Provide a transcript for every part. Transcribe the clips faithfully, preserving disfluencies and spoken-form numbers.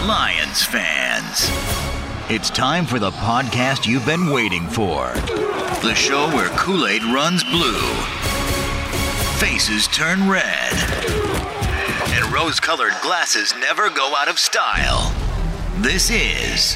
Lions fans. It's time for the podcast you've been waiting for. The show where Kool-Aid runs blue, faces turn red, and rose-colored glasses never go out of style. This is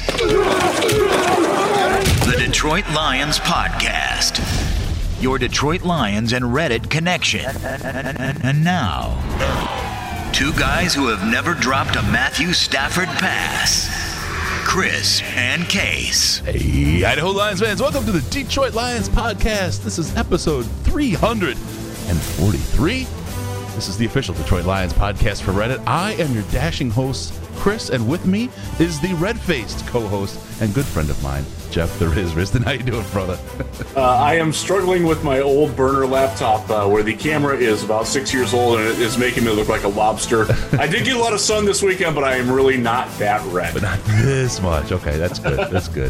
the Detroit Lions Podcast. Your Detroit Lions and Reddit connection. And now, two guys who have never dropped a Matthew Stafford pass. Chris and Case. Hey, Idaho Lions fans, welcome to the Detroit Lions Podcast. This is episode three hundred forty-three. This is the official Detroit Lions Podcast for Reddit. I am your dashing host, Chris, and with me is the red-faced co-host and good friend of mine, Jeff the Riz. Riston, how you doing, brother? uh, I am struggling with my old burner laptop uh, where the camera is about six years old and it is making me look like a lobster. I did get a lot of sun this weekend, but I am really not that red. But not this much. Okay, that's good. That's good.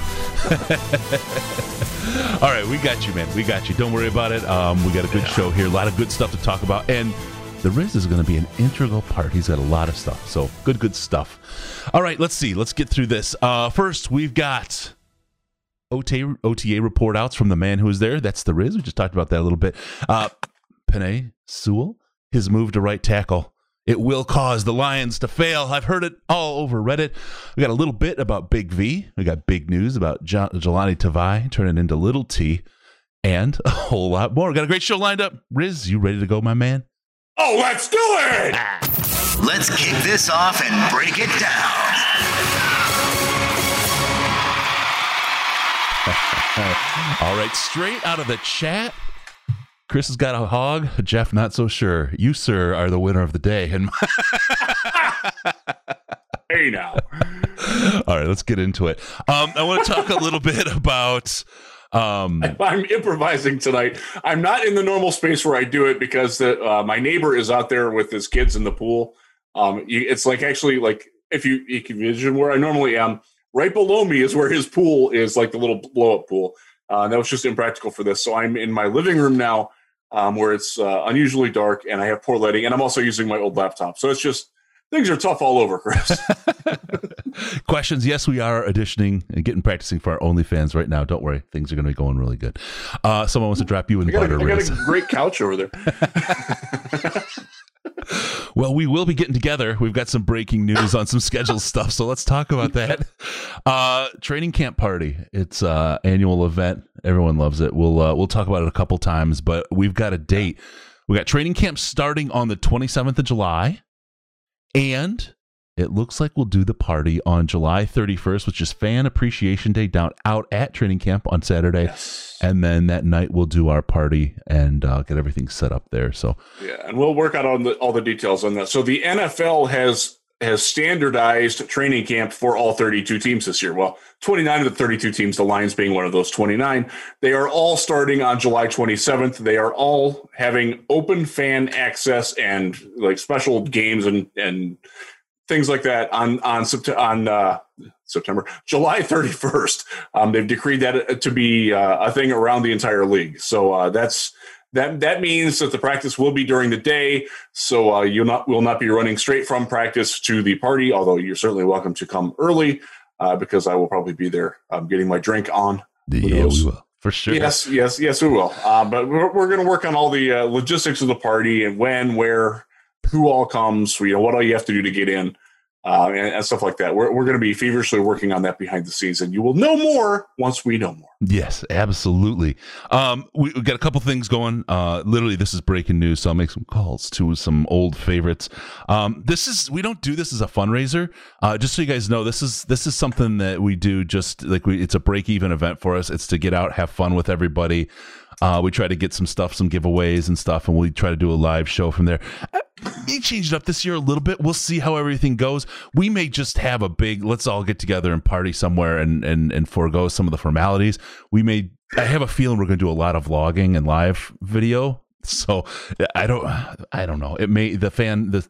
All right, we got you, man. We got you. Don't worry about it. Um, we got a good yeah. show here. A lot of good stuff to talk about. And the Riz is going to be an integral part. He's got a lot of stuff. So good, good stuff. All right, let's see. Let's get through this. Uh, first, we've got O T A, O T A report outs from the man who was there. That's the Riz. We just talked about that a little bit. Uh, Penei Sewell, his move to right tackle. It will cause the Lions to fail. I've heard it all over Reddit. We got a little bit about Big V. We got big news about J- Jelani Tavai turning into Little T. And a whole lot more. We got a great show lined up. Riz, you ready to go, my man? Oh, let's do it! Let's kick this off and break it down. All right, straight out of the chat. Chris has got a hog. Jeff, not so sure. You, sir, are the winner of the day. And hey, now. All right, let's get into it. Um, I want to talk a little bit about... Um, I'm improvising tonight. I'm not in the normal space where I do it because the, uh, my neighbor is out there with his kids in the pool. Um, you, it's like actually like if you, you can envision where I normally am, right below me is where his pool is, like the little blow-up pool. Uh, that was just impractical for this. So I'm in my living room now um, where it's uh, unusually dark and I have poor lighting and I'm also using my old laptop. So it's just, things are tough all over, Chris. Questions? Yes, we are auditioning and getting practicing for our OnlyFans right now. Don't worry. Things are going to be going really good. Uh, someone wants to drop you in I got, butter. A, I got a great couch over there. Well, we will be getting together. We've got some breaking news on some scheduled stuff, so let's talk about that. Uh, training camp party. It's an uh, annual event. Everyone loves it. We'll uh, we'll talk about it a couple times, but we've got a date. We got training camp starting on the twenty-seventh of July, and it looks like we'll do the party on July thirty-first, which is Fan Appreciation Day down out at training camp on Saturday. Yes. And then that night we'll do our party and uh, get everything set up there. So yeah, and we'll work out on the, all the details on that. So the N F L has has standardized training camp for all thirty-two teams this year. Well, twenty-nine of the thirty-two teams, the Lions being one of those twenty-nine, they are all starting on July twenty-seventh. They are all having open fan access and like special games and and things like that on on on uh, September, July thirty-first. Um, they've decreed that to be uh, a thing around the entire league. So uh, that's that. That means that the practice will be during the day. So uh, you'll not will not be running straight from practice to the party. Although you're certainly welcome to come early uh, because I will probably be there um, getting my drink on. Yeah, we will. For sure. Yes, yes, yes, we will. Uh, but we're, we're going to work on all the uh, logistics of the party and when, where, who all comes, you know, what all you have to do to get in. Uh, and, and stuff like that. We're we're going to be feverishly working on that behind the scenes, and you will know more once we know more. Yes, absolutely. Um, we, we got a couple things going. Uh, literally, this is breaking news, so I'll make some calls to some old favorites. Um, this is we don't do this as a fundraiser. Uh, just so you guys know, this is this is something that we do. Just like we, it's a break even event for us. It's to get out, have fun with everybody. Uh, we try to get some stuff, some giveaways and stuff, and we try to do a live show from there. We changed it up this year a little bit. We'll see how everything goes. We may just have a big, let's all get together and party somewhere and, and, and forego some of the formalities. We may, I have a feeling we're going to do a lot of vlogging and live video. So I don't, I don't know. It may, the fan, the,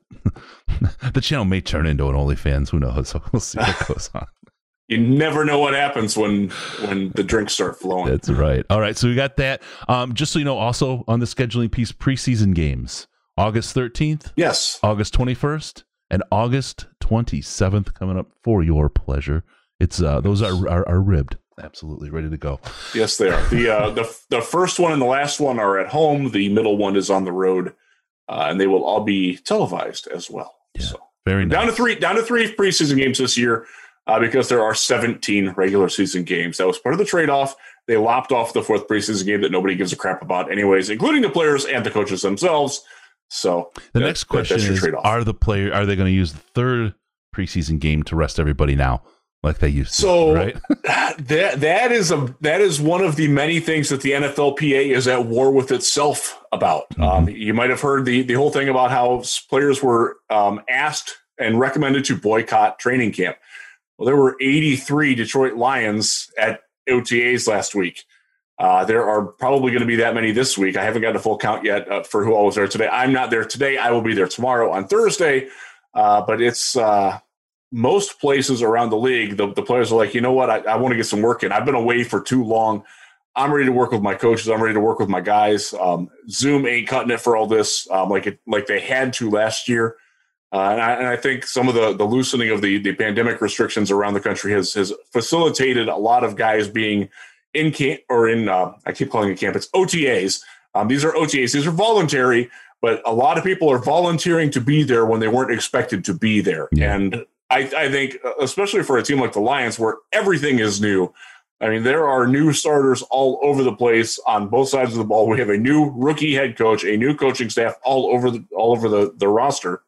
the channel may turn into an OnlyFans. Who knows? So we'll see what goes on. You never know what happens when when the drinks start flowing. That's right. All right, so we got that. Um, just so you know, also on the scheduling piece, preseason games, August thirteenth. Yes. August twenty-first and August twenty-seventh coming up for your pleasure. It's uh, those are, are are ribbed, absolutely ready to go. Yes, they are. the uh, the The first one and the last one are at home. The middle one is on the road, uh, and they will all be televised as well. Yeah, so very nice. down to three down to three preseason games this year uh, because there are seventeen regular season games. That was part of the trade off. They lopped off the fourth preseason game that nobody gives a crap about, anyways, including the players and the coaches themselves. So the that, next question that, is: Are the player are they going to use the third preseason game to rest everybody now, like they used to? So right? that that is a that is one of the many things that the N F L P A is at war with itself about. Mm-hmm. Um, you might have heard the the whole thing about how players were um, asked and recommended to boycott training camp. Well, there were eighty-three Detroit Lions at O T As last week. Uh, there are probably going to be that many this week. I haven't got a full count yet uh, for who all was there today. I'm not there today. I will be there tomorrow on Thursday. Uh, but it's uh, most places around the league, the, the players are like, you know what, I, I want to get some work in. I've been away for too long. I'm ready to work with my coaches. I'm ready to work with my guys. Um, Zoom ain't cutting it for all this um, like it like they had to last year. Uh, and, I, and I think some of the, the loosening of the, the pandemic restrictions around the country has, has facilitated a lot of guys being in camp or in, uh, I keep calling it camp, it's O T As. Um, these are O T As. These are voluntary, but a lot of people are volunteering to be there when they weren't expected to be there. Yeah. And I, I think, especially for a team like the Lions, where everything is new, I mean, there are new starters all over the place on both sides of the ball. We have a new rookie head coach, a new coaching staff all over the all over the, the roster.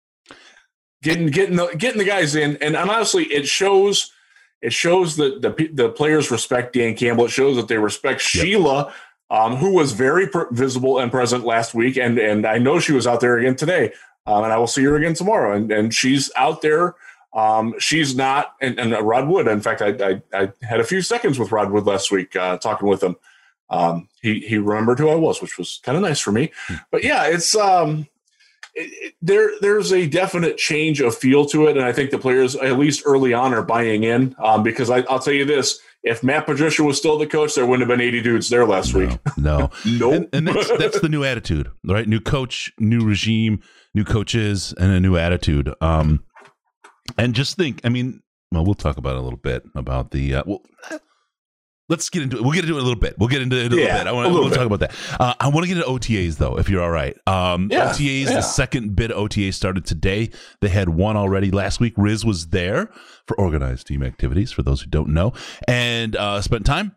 Getting getting the getting the guys in, and, and honestly, it shows it shows that the the players respect Dan Campbell. It shows that they respect yep. Sheila, um, who was very pr- visible and present last week, and and I know she was out there again today, um, and I will see her again tomorrow. And and she's out there. Um, she's not, and, and Rod Wood. In fact, I, I I had a few seconds with Rod Wood last week uh, talking with him. Um, he he remembered who I was, which was kind of nice for me. But yeah, it's um. It, it, there, there's a definite change of feel to it, and I think the players, at least early on, are buying in. Um, because I, I'll tell you this: if Matt Patricia was still the coach, there wouldn't have been eighty dudes there last no, week. No, no, nope. and, and that's, that's the new attitude, right? New coach, new regime, new coaches, and a new attitude. Um, and just think, I mean, well, we'll talk about it a little bit about the. Uh, well, let's get into it. We'll get into it a little bit. We'll get into it a little yeah, bit. I want to we'll talk about that. Uh, I want to get into O T As though, if you're all right. Um, yeah, O T As, yeah. The second bit of O T A started today. They had one already last week. Riz was there for organized team activities, for those who don't know, and uh, spent time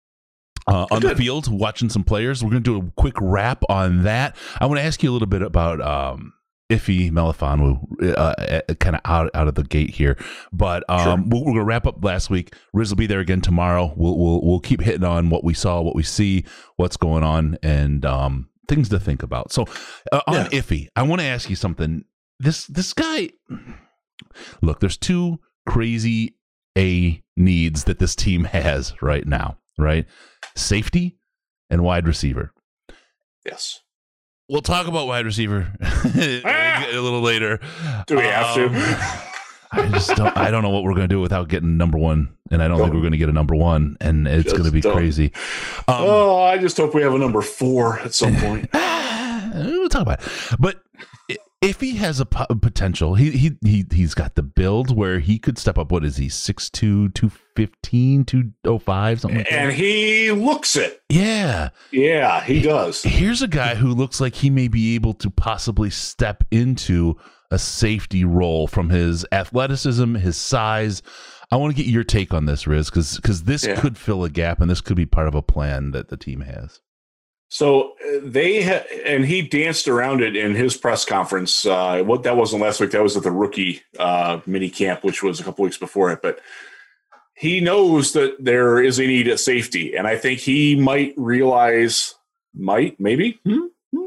uh, on the field watching some players. We're going to do a quick wrap on that. I want to ask you a little bit about um, Ife Melifonwu, uh, kind of out out of the gate here, but um, sure. we're, we're going to wrap up last week. Riz will be there again tomorrow. We'll we'll we'll keep hitting on what we saw, what we see, what's going on, and um, things to think about. So uh, on yeah. Ife, I want to ask you something. This this guy, look, there's two crazy A needs that this team has right now, right? Safety and wide receiver. Yes. We'll talk about wide receiver ah! a little later. Do we have um, to? I just don't. I don't know what we're going to do without getting number one, and I don't nope. think we're going to get a number one, and it's going to be don't. crazy. Um, oh, I just hope we have a number four at some point. We'll talk about it. But if he has a potential, he he he he's got the build where he could step up. What is he? six two, two fifteen, two oh five, something like that. And he looks it. Yeah. Yeah, he does. Here's a guy who looks like he may be able to possibly step into a safety role from his athleticism, his size. I want to get your take on this, Riz, because because this yeah. could fill a gap, and this could be part of a plan that the team has. So they ha- and he danced around it in his press conference. Uh, what that wasn't last week. That was at the rookie uh, mini camp, which was a couple weeks before it. But he knows that there is a need at safety, and I think he might realize, might maybe, hmm?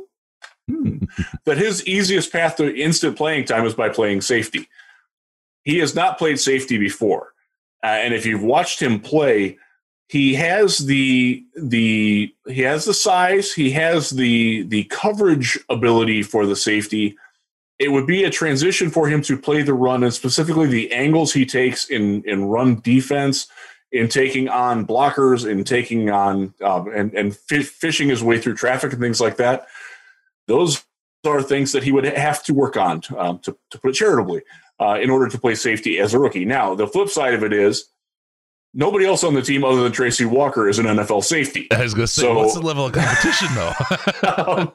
Hmm. that his easiest path to instant playing time is by playing safety. He has not played safety before, uh, and if you've watched him play, he has the the he has the size, he has the the coverage ability for the safety. It would be a transition for him to play the run, and specifically the angles he takes in in run defense, in taking on blockers, in taking on um, and and f- fishing his way through traffic and things like that. Those are things that he would have to work on, um, to, to put it charitably, uh, in order to play safety as a rookie. Now, the flip side of it is nobody else on the team other than Tracy Walker is an N F L safety. I was going to say, so, what's the level of competition, though? um,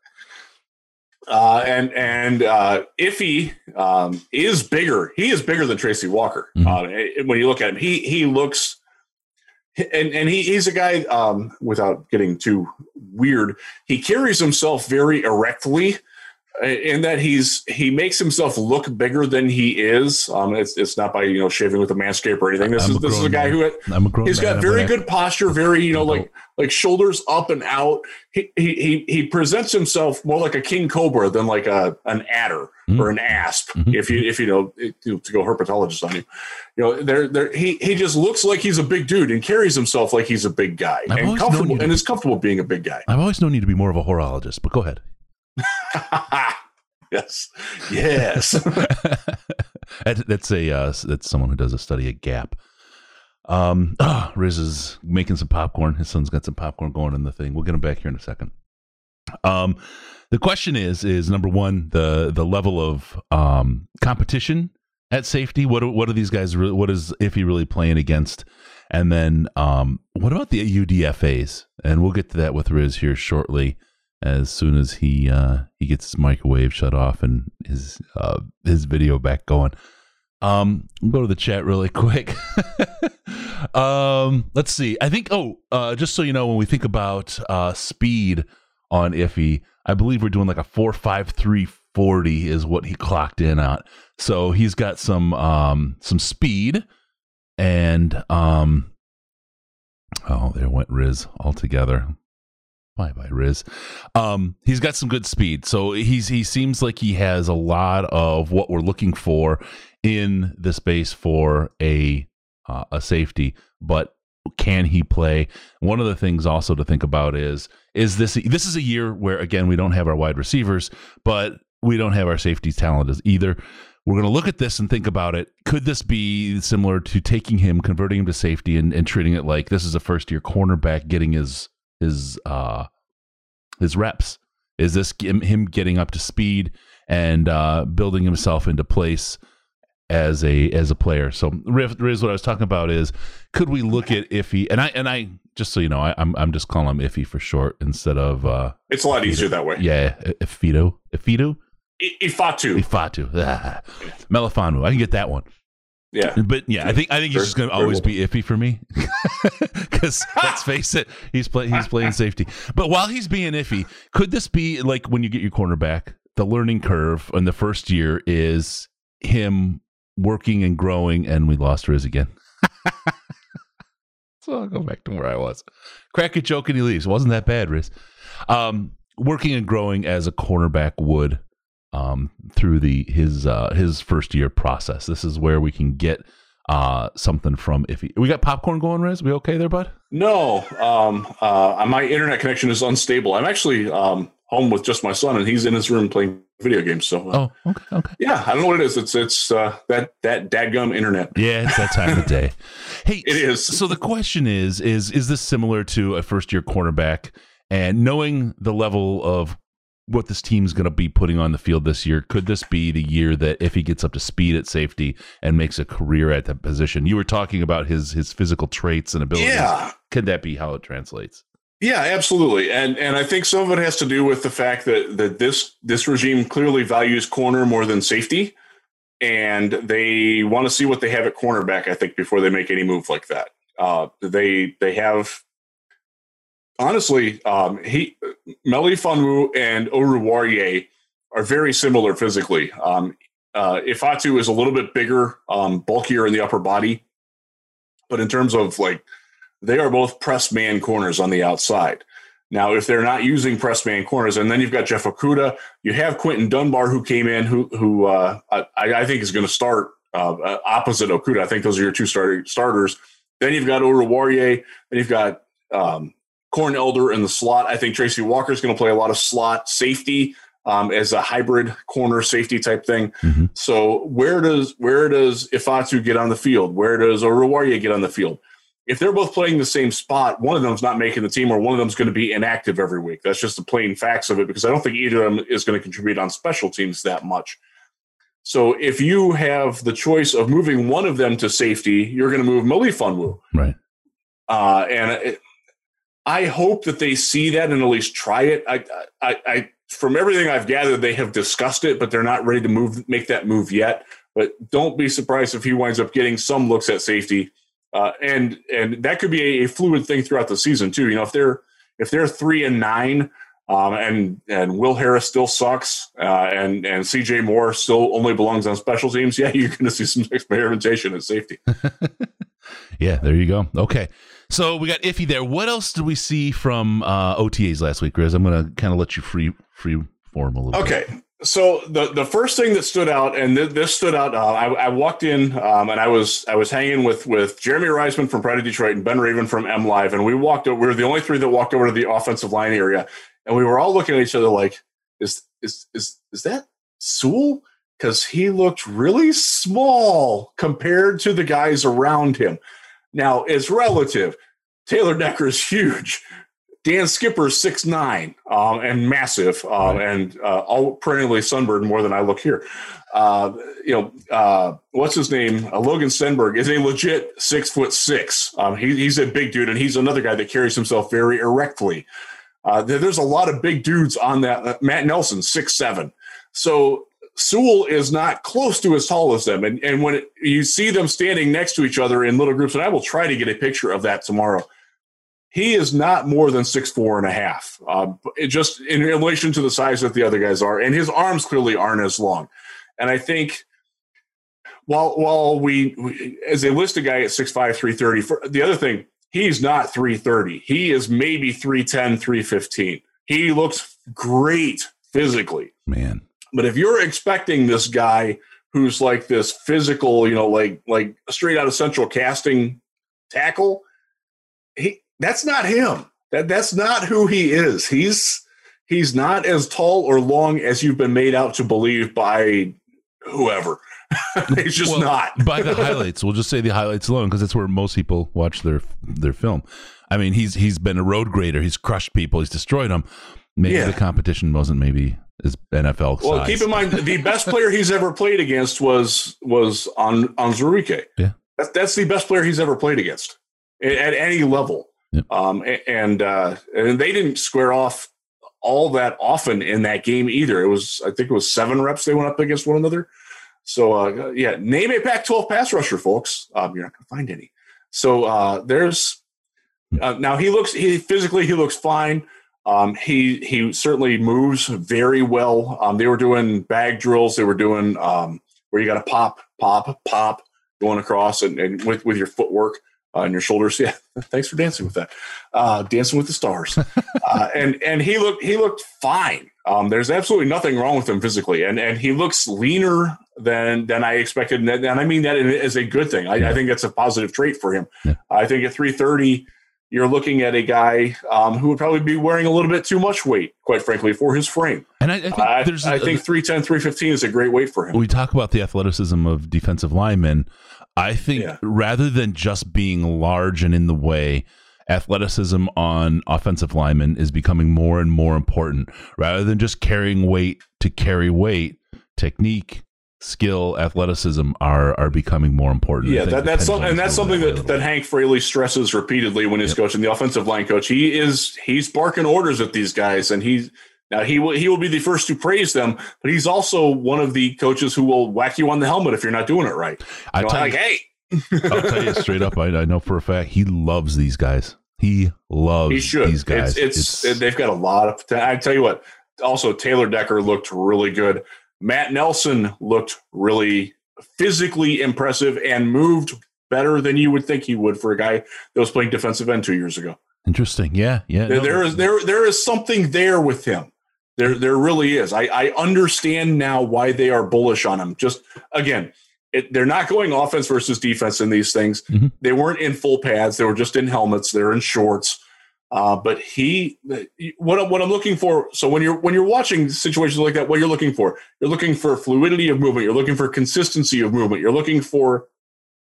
uh, and and uh, Iffy um, is bigger. He is bigger than Tracy Walker. Mm-hmm. Uh, when you look at him, he he looks. And and he, he's a guy, um, without getting too weird, he carries himself very erectly in that he's he makes himself look bigger than he is. Um, it's it's not by, you know, shaving with a manscape or anything. This I'm is this is a guy man. who I'm a he's man. got very good posture, very, you know, like like shoulders up and out. He he he presents himself more like a king cobra than like a an adder mm-hmm. or an asp. Mm-hmm. If you if you know to go herpetologist on you, you know, there there he he just looks like he's a big dude and carries himself like he's a big guy I've and comfortable and is comfortable being a big guy. I've always known you to be more of a horologist, but go ahead. Yes, yes. That's a uh, that's someone who does a study at Gap. Um, oh, Riz is making some popcorn. His son's got some popcorn going in the thing. We'll get him back here in a second. Um, the question is is number one the the level of um competition at safety. What are, what are these guys? Really, what is Iffy really playing against? And then um, what about the U D F As? And we'll get to that with Riz here shortly, as soon as he uh, he gets his microwave shut off and his uh, his video back going. Um, we'll go to the chat really quick. um, let's see. I think. Oh, uh, just so you know, when we think about uh, speed on Iffy, I believe we're doing like a four five three forty is what he clocked in at. So he's got some um, some speed, and um, oh, there went Riz altogether. Bye bye, Riz. Um, he's got some good speed, so he's he seems like he has a lot of what we're looking for in the space for a uh, a safety. But can he play? One of the things also to think about is is this this is a year where again we don't have our wide receivers, but we don't have our safety talent as either. We're going to look at this and think about it. Could this be similar to taking him, converting him to safety, and, and treating it like this is a first year cornerback getting his his uh his reps? Is this him getting up to speed and uh building himself into place as a as a player? So Riz, what I was talking about is, could we look at Iffy, and I and I just so you know, I, I'm I'm just calling him Iffy for short instead of uh it's a lot Ifito. easier that way. Yeah, Ifito, Ifito, Ifatu, Ifatu, ah. Melifonwu. I can get that one. Yeah, but yeah, I think I think he's just going to always be Iffy for me, because let's face it, he's play, he's playing safety. But while he's being Iffy, could this be like when you get your cornerback, the learning curve in the first year is him working and growing, and we lost Riz again. So I'll go back to where I was. Crack a joke and he leaves. It wasn't that bad, Riz. Um, working and growing as a cornerback would. Um, through the his uh, his first year process. This is where we can get uh, something from Iffy. We got popcorn going, Riz? We okay there, bud? No, um, uh, my internet connection is unstable. I'm actually um, home with just my son, and he's in his room playing video games. So, uh, oh, okay, okay. Yeah, I don't know what it is. It's it's uh, that that dadgum internet. Yeah, it's that time of day. Hey, it is. So the question is: is is this similar to a first year cornerback? And knowing the level of what this team's going to be putting on the field this year, could this be the year that if he gets up to speed at safety and makes a career at that position? You were talking about his his physical traits and abilities. Yeah. Could that be how it translates? Yeah, absolutely. And and I think some of it has to do with the fact that, that this this regime clearly values corner more than safety. And they want to see what they have at cornerback, I think, before they make any move like that. Uh, they they have honestly, um, he Melifonwu and Oruwariye are very similar physically. Um, uh, Ifatu is a little bit bigger, um, bulkier in the upper body, but in terms of like, they are both press man corners on the outside. Now, if they're not using press man corners, and then you've got Jeff Okudah, you have Quentin Dunbar who came in, who who uh, I, I think is going to start uh, opposite Okudah. I think those are your two starter, starters. Then you've got Oruwariye, then you've got um, Corn Elder in the slot. I think Tracy Walker is going to play a lot of slot safety um, as a hybrid corner safety type thing. Mm-hmm. So where does where does Ifatu get on the field? Where does Oruwariye get on the field? if they're both playing the same spot, one of them's not making the team or one of them's going to be inactive every week. That's just the plain facts of it, because I don't think either of them is going to contribute on special teams that much. So if you have the choice of moving one of them to safety, you're going to move Malik Funwu. Right. Uh, and it, I hope that they see that and at least try it. I, I, I, from everything I've gathered, they have discussed it, but they're not ready to move, make that move yet. But don't be surprised if he winds up getting some looks at safety. Uh, and and that could be a, a fluid thing throughout the season too. You know, if they're if they're three and nine, um, and and Will Harris still sucks, uh, and and C J Moore still only belongs on special teams, yeah, you're going to see some experimentation at safety. Yeah, there you go. Okay, so we got Iffy there. What else did we see from uh, O T As last week, Grizz? I'm going to kind of let you free free form a little. Okay. bit. So the, the first thing that stood out, and th- this stood out, uh, I, I walked in um, and I was I was hanging with with Jeremy Reisman from Pride of Detroit and Ben Raven from M Live, and we walked. We were the only three that walked over to the offensive line area, and we were all looking at each other like, "Is is is is that Sewell?" Because he looked really small compared to the guys around him. Now it's relative. Taylor Decker is huge. Dan Skipper's six nine um, and massive, um, and uh, all perennially sunburned more than I look here. Uh, you know, uh, what's his name? Uh, Logan Stenberg is a legit six foot six. Um, he, he's a big dude, and he's another guy that carries himself very erectly. Uh, there, there's a lot of big dudes on that. Uh, Matt Nelson, six seven. So Sewell is not close to as tall as them, and and when it, you see them standing next to each other in little groups, and I will try to get a picture of that tomorrow. He is not more than six four and a half, uh, it just in relation to the size that the other guys are, and his arms clearly aren't as long. And I think while while we, we as they list a guy at six five, three thirty, for the other thing, he's not three thirty. He is maybe three ten, three fifteen. He looks great physically, man. But if you're expecting this guy who's like this physical, you know, like like straight out of Central Casting tackle, he. That's not him. That that's not who he is. He's he's not as tall or long as you've been made out to believe by whoever. He's just well, not. By the highlights, we'll just say the highlights alone, because that's where most people watch their their film. I mean, he's he's been a road grader. He's crushed people. He's destroyed them. Maybe yeah. the competition wasn't maybe his N F L size. Well, keep in mind the best player he's ever played against was was on Onwuzurike. Yeah, that's that's the best player he's ever played against at, at any level. Yep. Um, and uh, and they didn't square off all that often in that game either. It was, I think it was seven reps they went up against one another. So, uh, yeah, name a Pac twelve pass rusher, folks. Um, you're not going to find any. So uh, there's uh, now he looks he physically he looks fine. Um, he he certainly moves very well. Um, they were doing bag drills. They were doing um, where you got to pop, pop, pop going across and, and with with your footwork. Uh, and your shoulders, yeah. Thanks for dancing with that. Uh, dancing with the stars, uh, and and he looked he looked fine. Um, there's absolutely nothing wrong with him physically, and and he looks leaner than than I expected, and, and I mean that as a good thing. I, yeah. I think that's a positive trait for him. Yeah. I think at three thirty, you're looking at a guy um, who would probably be wearing a little bit too much weight, quite frankly, for his frame. And I, I think uh, there's I, I think three ten, three fifteen is a great weight for him. We talk about the athleticism of defensive linemen. I think yeah. rather than just being large and in the way, athleticism on offensive linemen is becoming more and more important. Rather than just carrying weight to carry weight, technique, skill, athleticism are are becoming more important. Yeah, that, that's some, and that's something that, that Hank Fraley stresses repeatedly when he's yep. coaching the offensive line coach. He is he's barking orders at these guys, and he's now he will he will be the first to praise them, but he's also one of the coaches who will whack you on the helmet if you're not doing it right. I you know, tell like, you, hey, I'll tell you straight up. I, I know for a fact he loves these guys. He loves he should. these guys. It's, it's, it's they've got a lot of. I tell you what. Also, Taylor Decker looked really good. Matt Nelson looked really physically impressive and moved better than you would think he would for a guy that was playing defensive end two years ago. Interesting. Yeah, yeah. There, no, there is there there is something there with him. There, there really is. I, I understand now why they are bullish on him. Just again, it, they're not going offense versus defense in these things. Mm-hmm. They weren't in full pads. They were just in helmets. They're in shorts. Uh, but he, what, what I'm looking for. So when you're when you're watching situations like that, what you're looking for, you're looking for fluidity of movement. You're looking for consistency of movement. You're looking for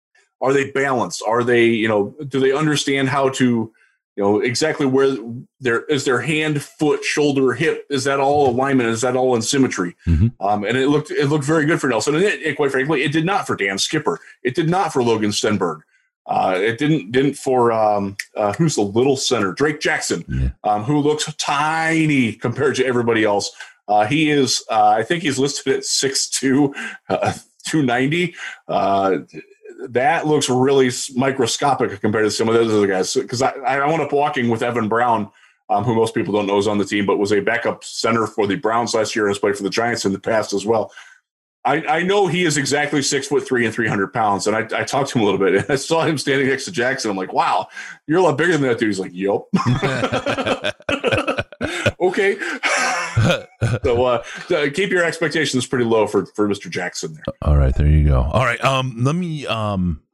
Are they balanced? Are they, you know, do they understand how to, you know, exactly where their is their hand, foot, shoulder, hip? Is that all alignment? Is that all in symmetry? Mm-hmm. Um, and it looked it looked very good for Nelson. And, it, and quite frankly, it did not for Dan Skipper. It did not for Logan Stenberg. Uh, it didn't didn't for um, uh, who's the little center, Drake Jackson, yeah. um, who looks tiny compared to everybody else. Uh, he is, uh, I think he's listed at six two, uh, two ninety. Uh, that looks really microscopic compared to some of those other guys. Because I, I wound up walking with Evan Brown, um, who most people don't know is on the team, but was a backup center for the Browns last year and has played for the Giants in the past as well. I, I know he is exactly six foot three and three hundred pounds. And I, I talked to him a little bit and I saw him standing next to Jackson. I'm like, wow, you're a lot bigger than that dude. He's like, yup. Okay. So uh, keep your expectations pretty low for, for Mister Jackson there. All right, there you go. All right, um, let me um,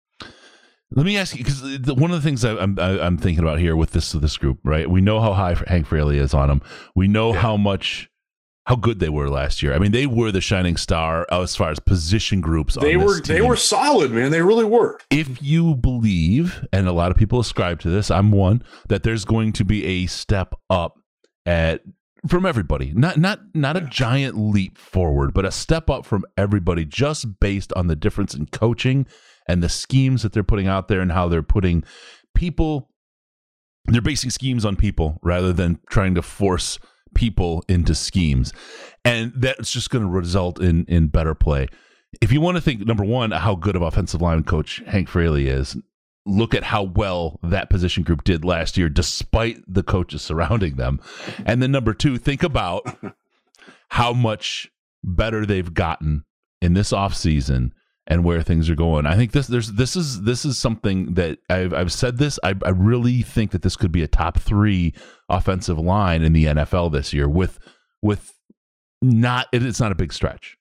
let me ask you, because one of the things I, I'm I, I'm thinking about here with this this group, right? We know how high Hank Fraley is on them. We know yeah. how much how good they were last year. I mean, they were the shining star as far as position groups. They on were this team. They were solid, man. They really were. If you believe, and a lot of people ascribe to this, I'm one, that there's going to be a step up at from everybody, not not not a giant leap forward, but a step up from everybody, just based on the difference in coaching and the schemes that they're putting out there and how they're putting people. They're basing schemes on people rather than trying to force people into schemes, and that's just going to result in in better play. If you want to think, number one, how good of offensive line coach Hank Fraley is, look at how well that position group did last year, despite the coaches surrounding them. And then number two, think about how much better they've gotten in this offseason and where things are going. I think this there's this is this is something that I've I've said this. I, I really think that this could be a top three offensive line in the N F L this year. With with not it, it's not a big stretch.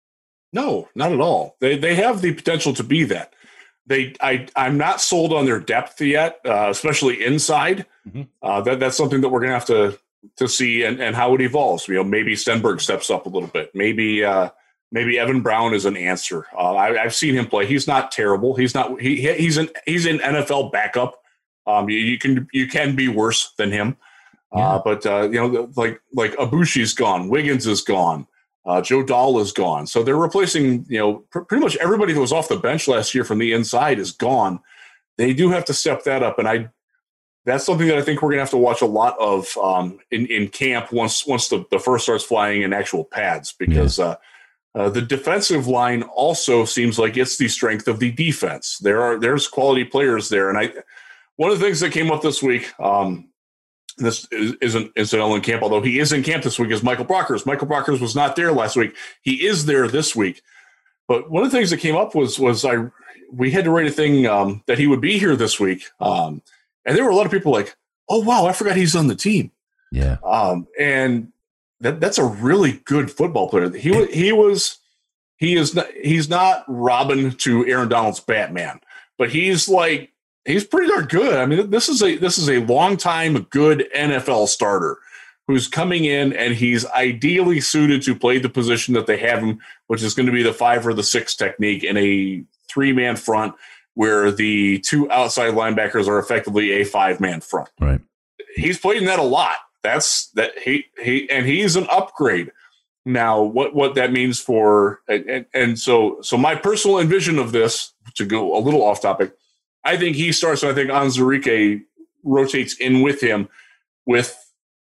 No, not at all. They they have the potential to be that. They, I, I'm not sold on their depth yet, uh, especially inside. Mm-hmm. Uh, that that's something that we're gonna have to to see and, and how it evolves. You know, maybe Stenberg steps up a little bit. Maybe uh, maybe Evan Brown is an answer. Uh, I, I've seen him play. He's not terrible. He's not. He he's an he's an N F L backup. Um, you, you can you can be worse than him. Yeah. Uh, but uh, you know, like like Abushi's gone. Wiggins is gone. Uh, Joe Dahl is gone. So they're replacing, you know, pr- pretty much everybody that was off the bench last year from the inside is gone. They do have to step that up. And I, that's something that I think we're going to have to watch a lot of um, in, in camp once, once the, the first starts flying in actual pads, because yeah. uh, uh, the defensive line also seems like it's the strength of the defense. There are, there's quality players there. And I, one of the things that came up this week, um, this isn't incidental in camp, although he is in camp this week, is Michael Brockers. Michael Brockers was not there last week. He is there this week. But one of the things that came up was was I we had to write a thing um, that he would be here this week. Um, and there were a lot of people like, oh, wow, I forgot he's on the team. Yeah. Um, and that that's a really good football player. He was he was he is not, he's not Robin to Aaron Donald's Batman, but he's like, he's pretty darn good. I mean, this is a this is a long-time good N F L starter who's coming in, and he's ideally suited to play the position that they have him, which is going to be the five or the six technique in a three-man front where the two outside linebackers are effectively a five-man front. Right. He's played in that a lot. That's that he he and he's an upgrade. Now, what what that means for and, and so so my personal envision of this, to go a little off topic, I think he starts, and I think Onwuzurike rotates in with him. With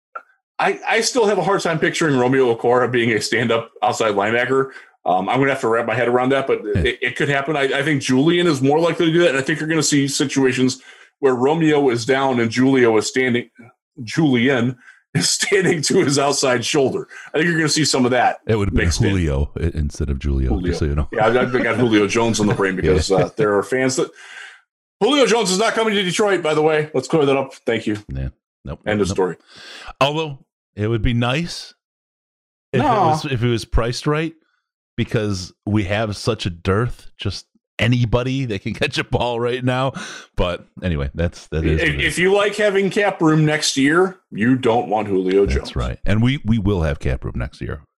I, I still have a hard time picturing Romeo Okwara being a stand-up outside linebacker. Um, I'm going to have to wrap my head around that, but it, it could happen. I, I think Julian is more likely to do that, and I think you're going to see situations where Romeo is down and Julio is standing. Julian is standing to his outside shoulder. I think you're going to see some of that. It would be Julio in. instead of Julio. Julio. Just so you know. Yeah, I've, I've got Julio Jones on the brain because yeah. uh, there are fans that. Julio Jones is not coming to Detroit, by the way. Let's clear that up. Thank you. Yeah. Nope. End nope, of story. Although it would be nice if, no. it was, if it was priced right, because we have such a dearth. Just anybody that can catch a ball right now. But anyway, that's that is. If, if you like having cap room next year, you don't want Julio Jones. That's right. And we we will have cap room next year.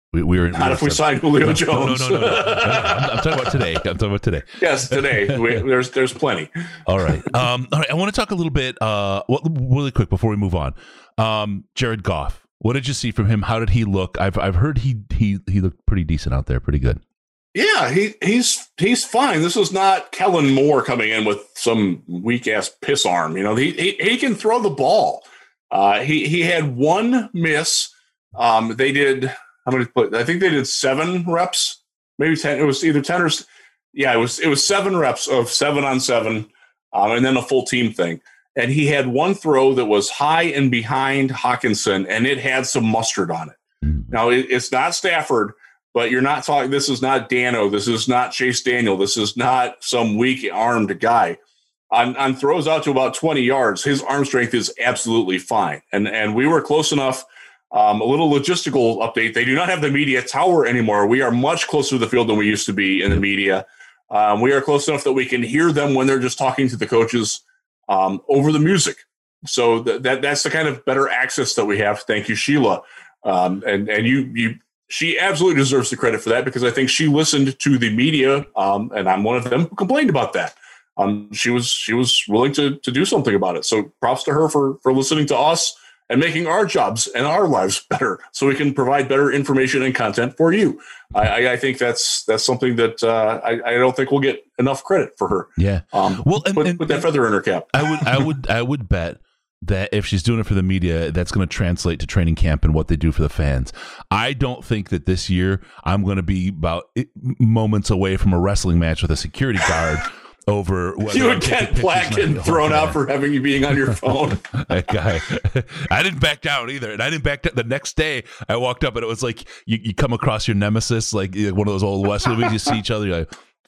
We, we were not we if we signed Julio no, Jones. No, no, no, no. no, no. I'm, I'm talking about today. I'm talking about today. Yes, today. We, there's there's plenty. All right. Um, all right. I want to talk a little bit, uh, well, really quick before we move on. Um, Jared Goff. What did you see from him? How did he look? I've I've heard he he he looked pretty decent out there, pretty good. Yeah, he he's he's fine. This is not Kellen Moore coming in with some weak ass piss arm. You know, he he, he can throw the ball. Uh, he he had one miss. Um, they did. How many? I think they did seven reps, maybe ten. It was either ten or yeah, it was it was seven reps of seven on seven, um, and then a full team thing. And he had one throw that was high and behind Hawkinson, and it had some mustard on it. Mm-hmm. Now it, it's not Stafford, but you're not talking. This is not Dano. This is not Chase Daniel. This is not some weak armed guy. On, on throws out to about twenty yards, his arm strength is absolutely fine. And and we were close enough. Um, a little logistical update. They do not have the media tower anymore. We are much closer to the field than we used to be in the media. Um, we are close enough that we can hear them when they're just talking to the coaches um, over the music. So th- that that's the kind of better access that we have. Thank you, Sheila. Um, and and you you she absolutely deserves the credit for that, because I think she listened to the media, um, and I'm one of them who complained about that. Um, she was she was willing to to do something about it. So props to her for for listening to us and making our jobs and our lives better, so we can provide better information and content for you. I, I think that's that's something that uh, I, I don't think we'll get enough credit for her. Yeah. Um, well, and, put, and, put that feather in her cap. I would, I would, I would bet that if she's doing it for the media, that's going to translate to training camp and what they do for the fans. I don't think that this year I'm going to be about moments away from a wrestling match with a security guard. Over you would get black and thrown out for having you being on your phone. That guy, I didn't back down either, and I didn't back down. The next day, I walked up and it was like you, you come across your nemesis, like one of those old West movies. You see each other, you're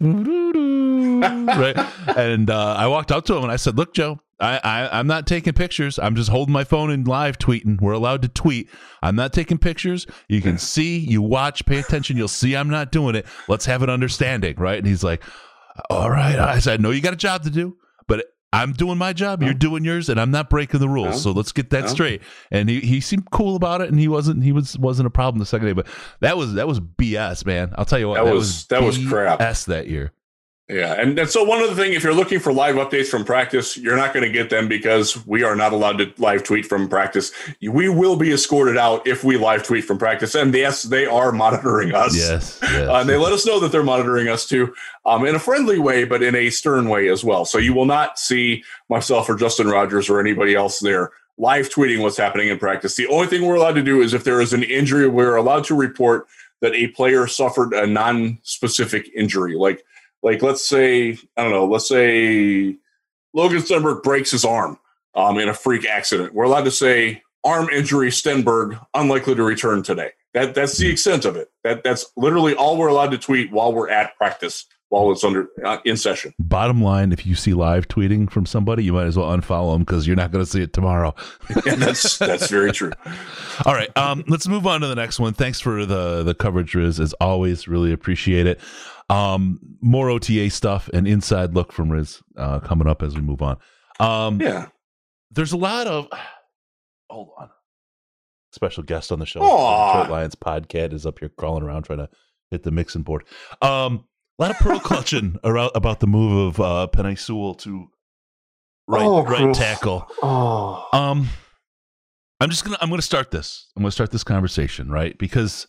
like, right? And uh, I walked up to him and I said, "Look, Joe, I, I I'm not taking pictures. I'm just holding my phone and live tweeting. We're allowed to tweet. I'm not taking pictures. You can see, you watch, pay attention. You'll see I'm not doing it. Let's have an understanding, right?" And he's like, all right. I said, I know you got a job to do, but I'm doing my job. You're doing yours, and I'm not breaking the rules. No. So let's get that no. straight. And he, he seemed cool about it, and he wasn't he was wasn't a problem the second day. But that was that was B S, man. I'll tell you what, that, that was, was that was crap. B S that year. Yeah, and, and so one other thing, if you're looking for live updates from practice, you're not going to get them because we are not allowed to live tweet from practice. We will be escorted out if we live tweet from practice, and yes, they are monitoring us. Yes, yes. Uh, and they let us know that they're monitoring us too, um, in a friendly way, but in a stern way as well. So you will not see myself or Justin Rogers or anybody else there live tweeting what's happening in practice. The only thing we're allowed to do is if there is an injury, we're allowed to report that a player suffered a non-specific injury, like Like, let's say, I don't know, let's say Logan Stenberg breaks his arm um, in a freak accident. We're allowed to say arm injury, Stenberg, unlikely to return today. That That's the extent of it. That That's literally all we're allowed to tweet while we're at practice, while it's under uh, in session. Bottom line, if you see live tweeting from somebody, you might as well unfollow them because you're not going to see it tomorrow. And that's that's very true. All right, um, let's move on to the next one. Thanks for the, the coverage, Riz, as always. Really appreciate it. Um, more O T A stuff and inside look from Riz uh, coming up as we move on. Um, yeah, there's a lot of hold on. Special guest on the show, Aww. Detroit Lions podcast, is up here crawling around trying to hit the mixing board. Um, a lot of pearl clutching around about the move of uh, Penei Sewell to right oh, right Chris. tackle. Oh. Um, I'm just gonna I'm gonna start this. I'm gonna start this conversation right because.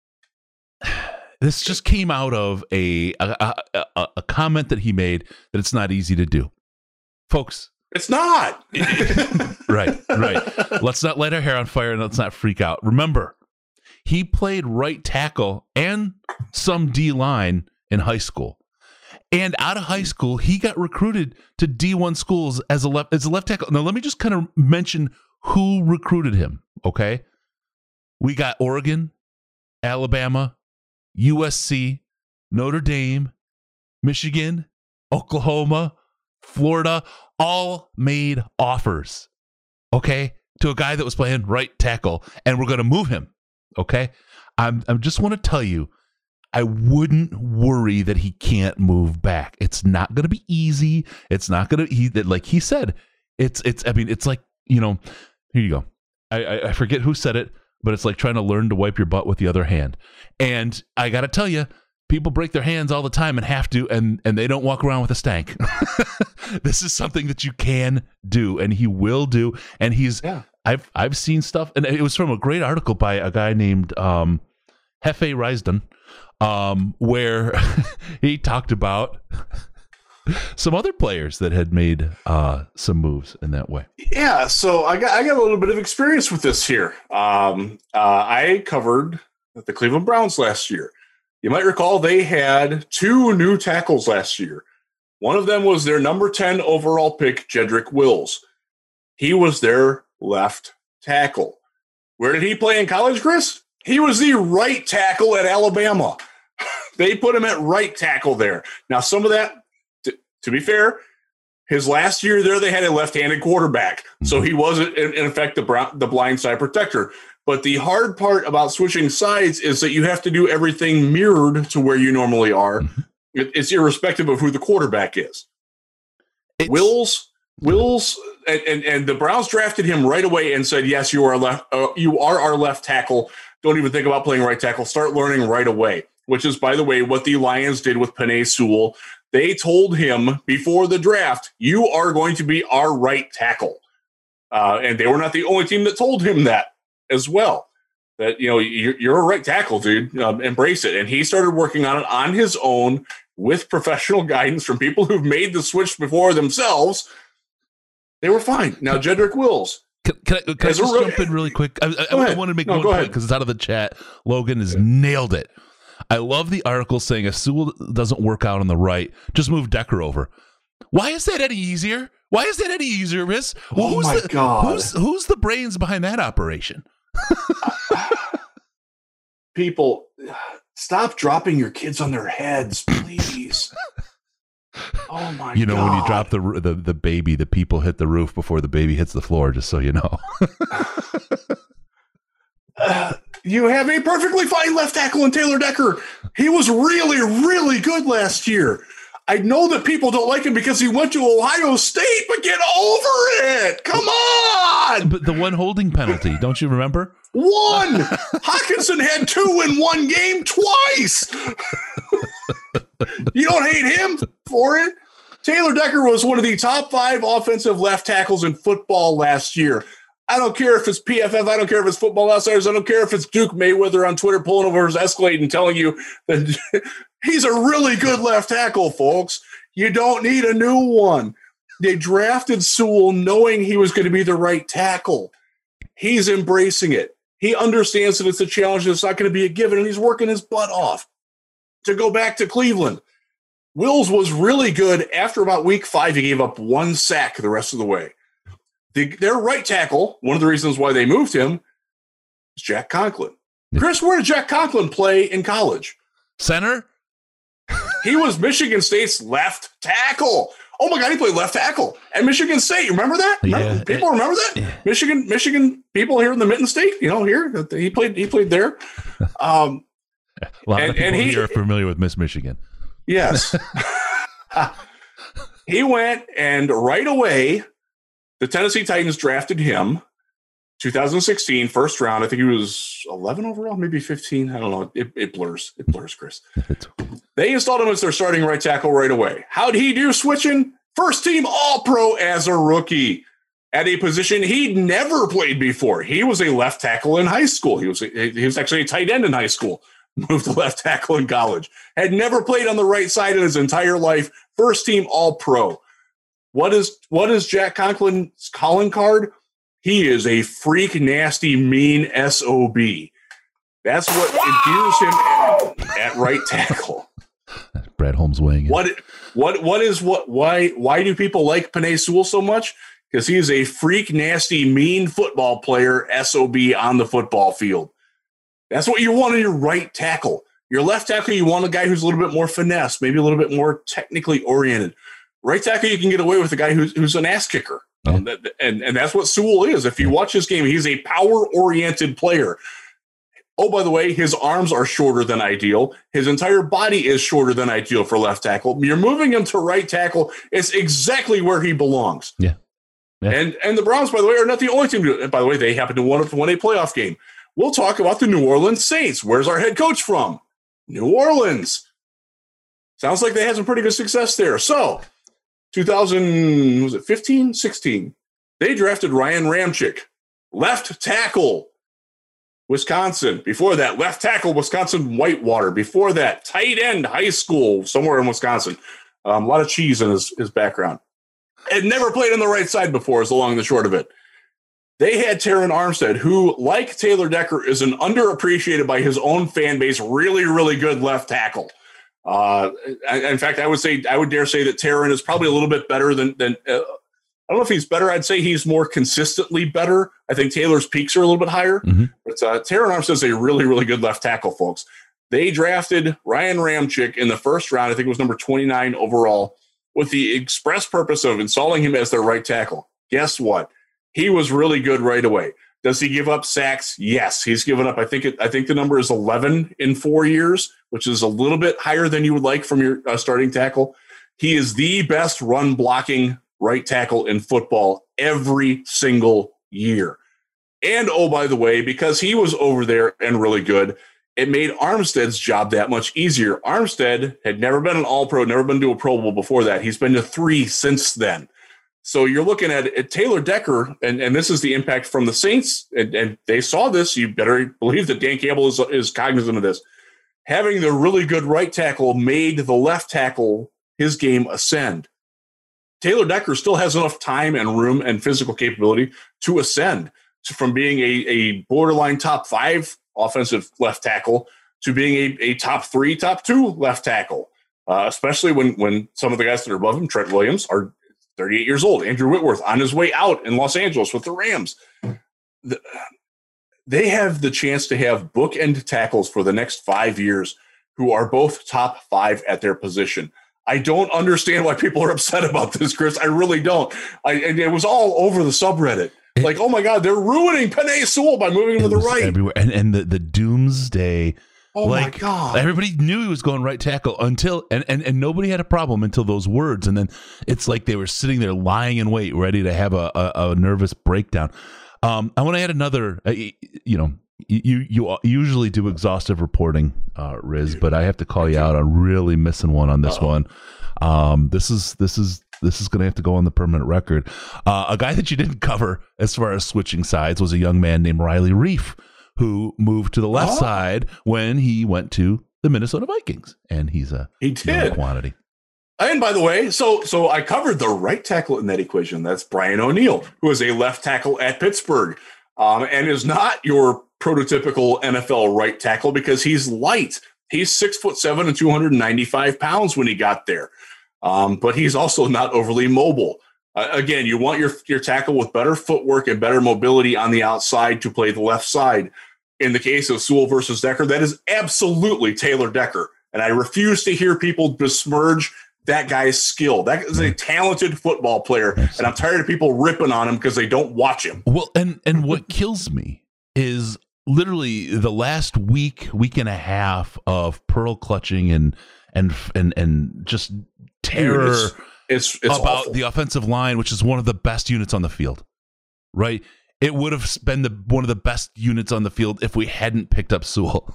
This just came out of a a, a a comment that he made that it's not easy to do. Folks. It's not. right, right. Let's not light our hair on fire and let's not freak out. Remember, he played right tackle and some D-line in high school. And out of high school, he got recruited to D one schools as a left as a left tackle. Now, let me just kind of mention who recruited him, okay? We got Oregon, Alabama, U S C, Notre Dame, Michigan, Oklahoma, Florida, all made offers, okay, to a guy that was playing right tackle, and we're going to move him, okay? I'm, I just want to tell you, I wouldn't worry that he can't move back. It's not going to be easy. It's not going to, he, like he said, it's, it's, I mean, it's like, you know, here you go. I, I, I forget who said it. but it's like trying to learn to wipe your butt with the other hand. And I got to tell you, people break their hands all the time and have to, and, and they don't walk around with a stank. This is something that you can do, and he will do. And he's, yeah. I've I've seen stuff, and it was from a great article by a guy named um, Hefe Risden, um, where he talked about some other players that had made uh, some moves in that way. Yeah, so I got I got a little bit of experience with this here. Um, uh, I covered the Cleveland Browns last year. You might recall they had two new tackles last year. One of them was their number ten overall pick, Jedrick Wills. He was their left tackle. Where did he play in college, Chris? He was the right tackle at Alabama. They put him at right tackle there. Now, some of that, t- to be fair, his last year there, they had a left-handed quarterback. So he was, in, in effect, the, brown, the blind side protector. But the hard part about switching sides is that you have to do everything mirrored to where you normally are. It, it's irrespective of who the quarterback is. It's, Wills... Wills and, and, and the Browns drafted him right away and said, yes, you are left. Uh, you are our left tackle. Don't even think about playing right tackle. Start learning right away, which is, by the way, what the Lions did with Penei Sewell. They told him before the draft, you are going to be our right tackle. Uh, and they were not the only team that told him that as well, that, you know, you're, you're a right tackle, dude. Um, embrace it. And he started working on it on his own with professional guidance from people who've made the switch before themselves. They were fine. Now, Jedrick Wills. Can, can I, can I just jump in really quick? I, I, I want to make no, one point because it's out of the chat. Logan has yeah. nailed it. I love the article saying if Sewell doesn't work out on the right, just move Decker over. Why is that any easier? Why is that any easier, Miss? Well, oh, who's my the, God. Who's, who's the brains behind that operation? People, stop dropping your kids on their heads, please. Oh my! You know, God. when you drop the, the the baby, the people hit the roof before the baby hits the floor. Just so you know, uh, you have a perfectly fine left tackle in Taylor Decker. He was really, really good last year. I know that people don't like him because he went to Ohio State, but get over it. Come on! But the one holding penalty, don't you remember? One. Hawkinson had two in one game twice. You don't hate him for it. Taylor Decker was one of the top five offensive left tackles in football last year. I don't care if it's P F F. I don't care if it's Football Outsiders. I don't care if it's Duke Mayweather on Twitter pulling over his Escalade and telling you that he's a really good left tackle, folks. You don't need a new one. They drafted Sewell knowing he was going to be the right tackle. He's embracing it. He understands that it's a challenge and it's not going to be a given, and he's working his butt off. To go back to Cleveland, Wills was really good. After about week five, he gave up one sack the rest of the way. The, their right tackle, one of the reasons why they moved him, is Jack Conklin. Chris, where did Jack Conklin play in college? Center? He was Michigan State's left tackle. Oh, my God, he played left tackle at Michigan State. You remember that? Remember, yeah. People remember that? Yeah. Michigan Michigan people here in the Mitten State, you know, here, he played He played there. Um A lot and, of people and he, here are familiar with Miss Michigan. Yes. He went, and right away, the Tennessee Titans drafted him, twenty sixteen, first round. I think he was eleven overall, maybe fifteen. I don't know. It, it blurs. It blurs, Chris. They installed him as their starting right tackle right away. How'd he do switching? First team All-Pro as a rookie at a position he'd never played before. He was a left tackle in high school. He was, a, he was actually a tight end in high school. Moved to left tackle in college. Had never played on the right side in his entire life. First team All-Pro. What is what is Jack Conklin's calling card? He is a freak, nasty, mean S O B. That's what endears him at, at right tackle. Brad Holmes weighing in. What what what is what why why do people like Penei Sewell so much? Because he is a freak, nasty, mean football player, S O B on the football field. That's what you want in your right tackle. Your left tackle, you want a guy who's a little bit more finesse, maybe a little bit more technically oriented. Right tackle, you can get away with a guy who's, who's an ass kicker. Yeah. Um, that, and, and that's what Sewell is. If you watch his game, he's a power-oriented player. Oh, by the way, his arms are shorter than ideal. His entire body is shorter than ideal for left tackle. You're moving him to right tackle. It's exactly where he belongs. Yeah. yeah. And and the Browns, by the way, are not the only team to do it. And by the way, they happen to win, win a playoff game. we'll talk about the New Orleans Saints. Where's our head coach from? New Orleans. Sounds like they had some pretty good success there. So, two thousand, was it fifteen, sixteen? They drafted Ryan Ramczyk, left tackle, Wisconsin. Before that, left tackle, Wisconsin Whitewater. Before that, tight end, high school, somewhere in Wisconsin. Um, a lot of cheese in his, his background. Had never played on the right side before, is the long and the short of it. They had Terron Armstead, who, like Taylor Decker, is an underappreciated by his own fan base, really, really good left tackle. Uh, in fact, I would say, I would dare say that Terron is probably a little bit better than, than uh, I don't know if he's better. I'd say he's more consistently better. I think Taylor's peaks are a little bit higher. Mm-hmm. But uh, Terron Armstead is a really, really good left tackle, folks. They drafted Ryan Ramczyk in the first round. I think it was number twenty-nine overall, with the express purpose of installing him as their right tackle. Guess what? He was really good right away. Does he give up sacks? Yes, he's given up. I think it, I think the number is eleven in four years, which is a little bit higher than you would like from your uh, starting tackle. He is the best run blocking right tackle in football every single year. And oh, by the way, because he was over there and really good, it made Armstead's job that much easier. Armstead had never been an All-Pro, never been to a Pro Bowl before that. He's been to three since then. So you're looking at, at Taylor Decker, and, and this is the impact from the Saints, and, and they saw this. You better believe that Dan Campbell is, is cognizant of this. Having the really good right tackle made the left tackle, his game, ascend. Taylor Decker still has enough time and room and physical capability to ascend to, from being a, a borderline top five offensive left tackle to being a, a top three, top two left tackle, uh, especially when, when some of the guys that are above him, Trent Williams, are thirty-eight years old. Andrew Whitworth on his way out in Los Angeles with the Rams. The, they have the chance to have bookend tackles for the next five years who are both top five at their position. I don't understand why people are upset about this, Chris. I really don't. I, it was all over the subreddit. Like, oh my God, they're ruining Penei Sewell by moving him to the right. Everywhere. And and the, the doomsday. Oh like, my God. Everybody knew he was going right tackle until, and, and, and nobody had a problem until those words. And then it's like they were sitting there lying in wait, ready to have a, a, a nervous breakdown. Um, I want to add another, uh, you know, you, you usually do exhaustive reporting, uh, Riz, but I have to call you out on really missing one on this Uh-oh. one. Um, this is, this is, This is going to have to go on the permanent record. Uh, a guy that you didn't cover as far as switching sides was a young man named Riley Reiff, who moved to the left oh. side when he went to the Minnesota Vikings, and he's a he did quantity. And by the way, so so I covered the right tackle in that equation. That's Brian O'Neill, who is a left tackle at Pittsburgh, um, and is not your prototypical N F L right tackle because he's light. He's six foot seven and two hundred ninety-five pounds when he got there. Um, but he's also not overly mobile. Uh, again, you want your, your tackle with better footwork and better mobility on the outside to play the left side. In the case of Sewell versus Decker, that is absolutely Taylor Decker. And I refuse to hear people besmirch that guy's skill. That is a talented football player. And I'm tired of people ripping on him because they don't watch him. Well, and, and what kills me is literally the last week, week and a half of pearl clutching and, and, and, and just terror Dude, it's, it's, it's about awful. the offensive line, which is one of the best units on the field, right? It would have been the one of the best units on the field if we hadn't picked up Sewell.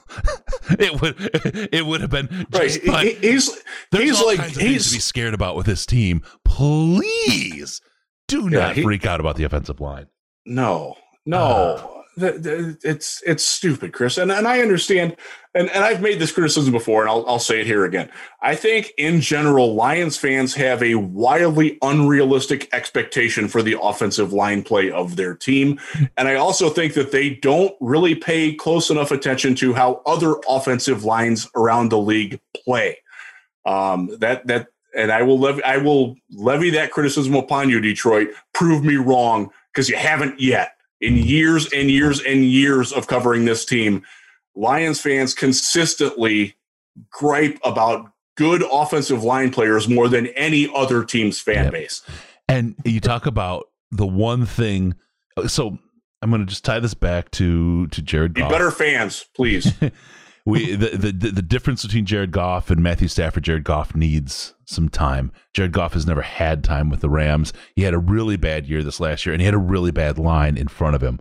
it would it would have been just right. fun. He, he's There's he's all like kinds of he's things to be scared about with this team. Please do yeah, not he, freak out about the offensive line. No, no. Uh, The, the, it's it's stupid, Chris, and and I understand, and, and I've made this criticism before, and I'll I'll say it here again. I think in general, Lions fans have a wildly unrealistic expectation for the offensive line play of their team, and I also think that they don't really pay close enough attention to how other offensive lines around the league play. Um, that that, and I will levy I will levy that criticism upon you, Detroit. Prove me wrong, because you haven't yet. In years and years and years of covering this team, Lions fans consistently gripe about good offensive line players more than any other team's fan yep. base. And you talk about the one thing. So I'm going to just tie this back to, to Jared Goff. Be better fans, please. we the, the the difference between Jared Goff and Matthew Stafford, Jared Goff needs some time. Jared Goff has never had time with the Rams. He had a really bad year this last year, and he had a really bad line in front of him.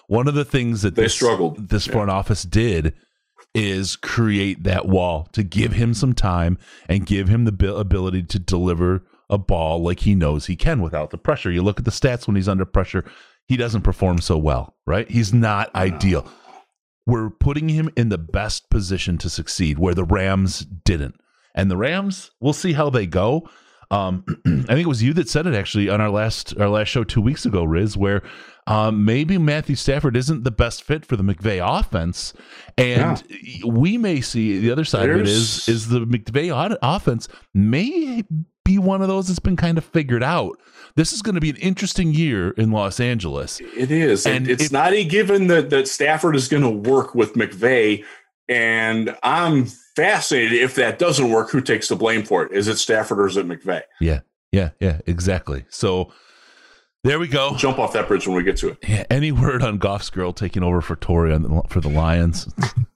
One of the things that they this, struggled. this front yeah. office did is create that wall to give him some time and give him the ability to deliver a ball like he knows he can without the pressure. You look at the stats when he's under pressure, he doesn't perform so well, right? He's not ideal. We're putting him in the best position to succeed where the Rams didn't. And the Rams, we'll see how they go. Um, I think it was you that said it actually on our last our last show two weeks ago, Riz, where um, maybe Matthew Stafford isn't the best fit for the McVay offense, and yeah. we may see the other side There's... of it is is the McVay offense may be one of those that's been kind of figured out. This is going to be an interesting year in Los Angeles. It is, and it's if, not a given that that Stafford is going to work with McVay. And I'm fascinated if that doesn't work, who takes the blame for it? Is it Stafford or is it McVay? Yeah, yeah, yeah, exactly. So there we go. We'll jump off that bridge when we get to it. Yeah, any word on Goff's girl taking over for Tori on the, for the Lions?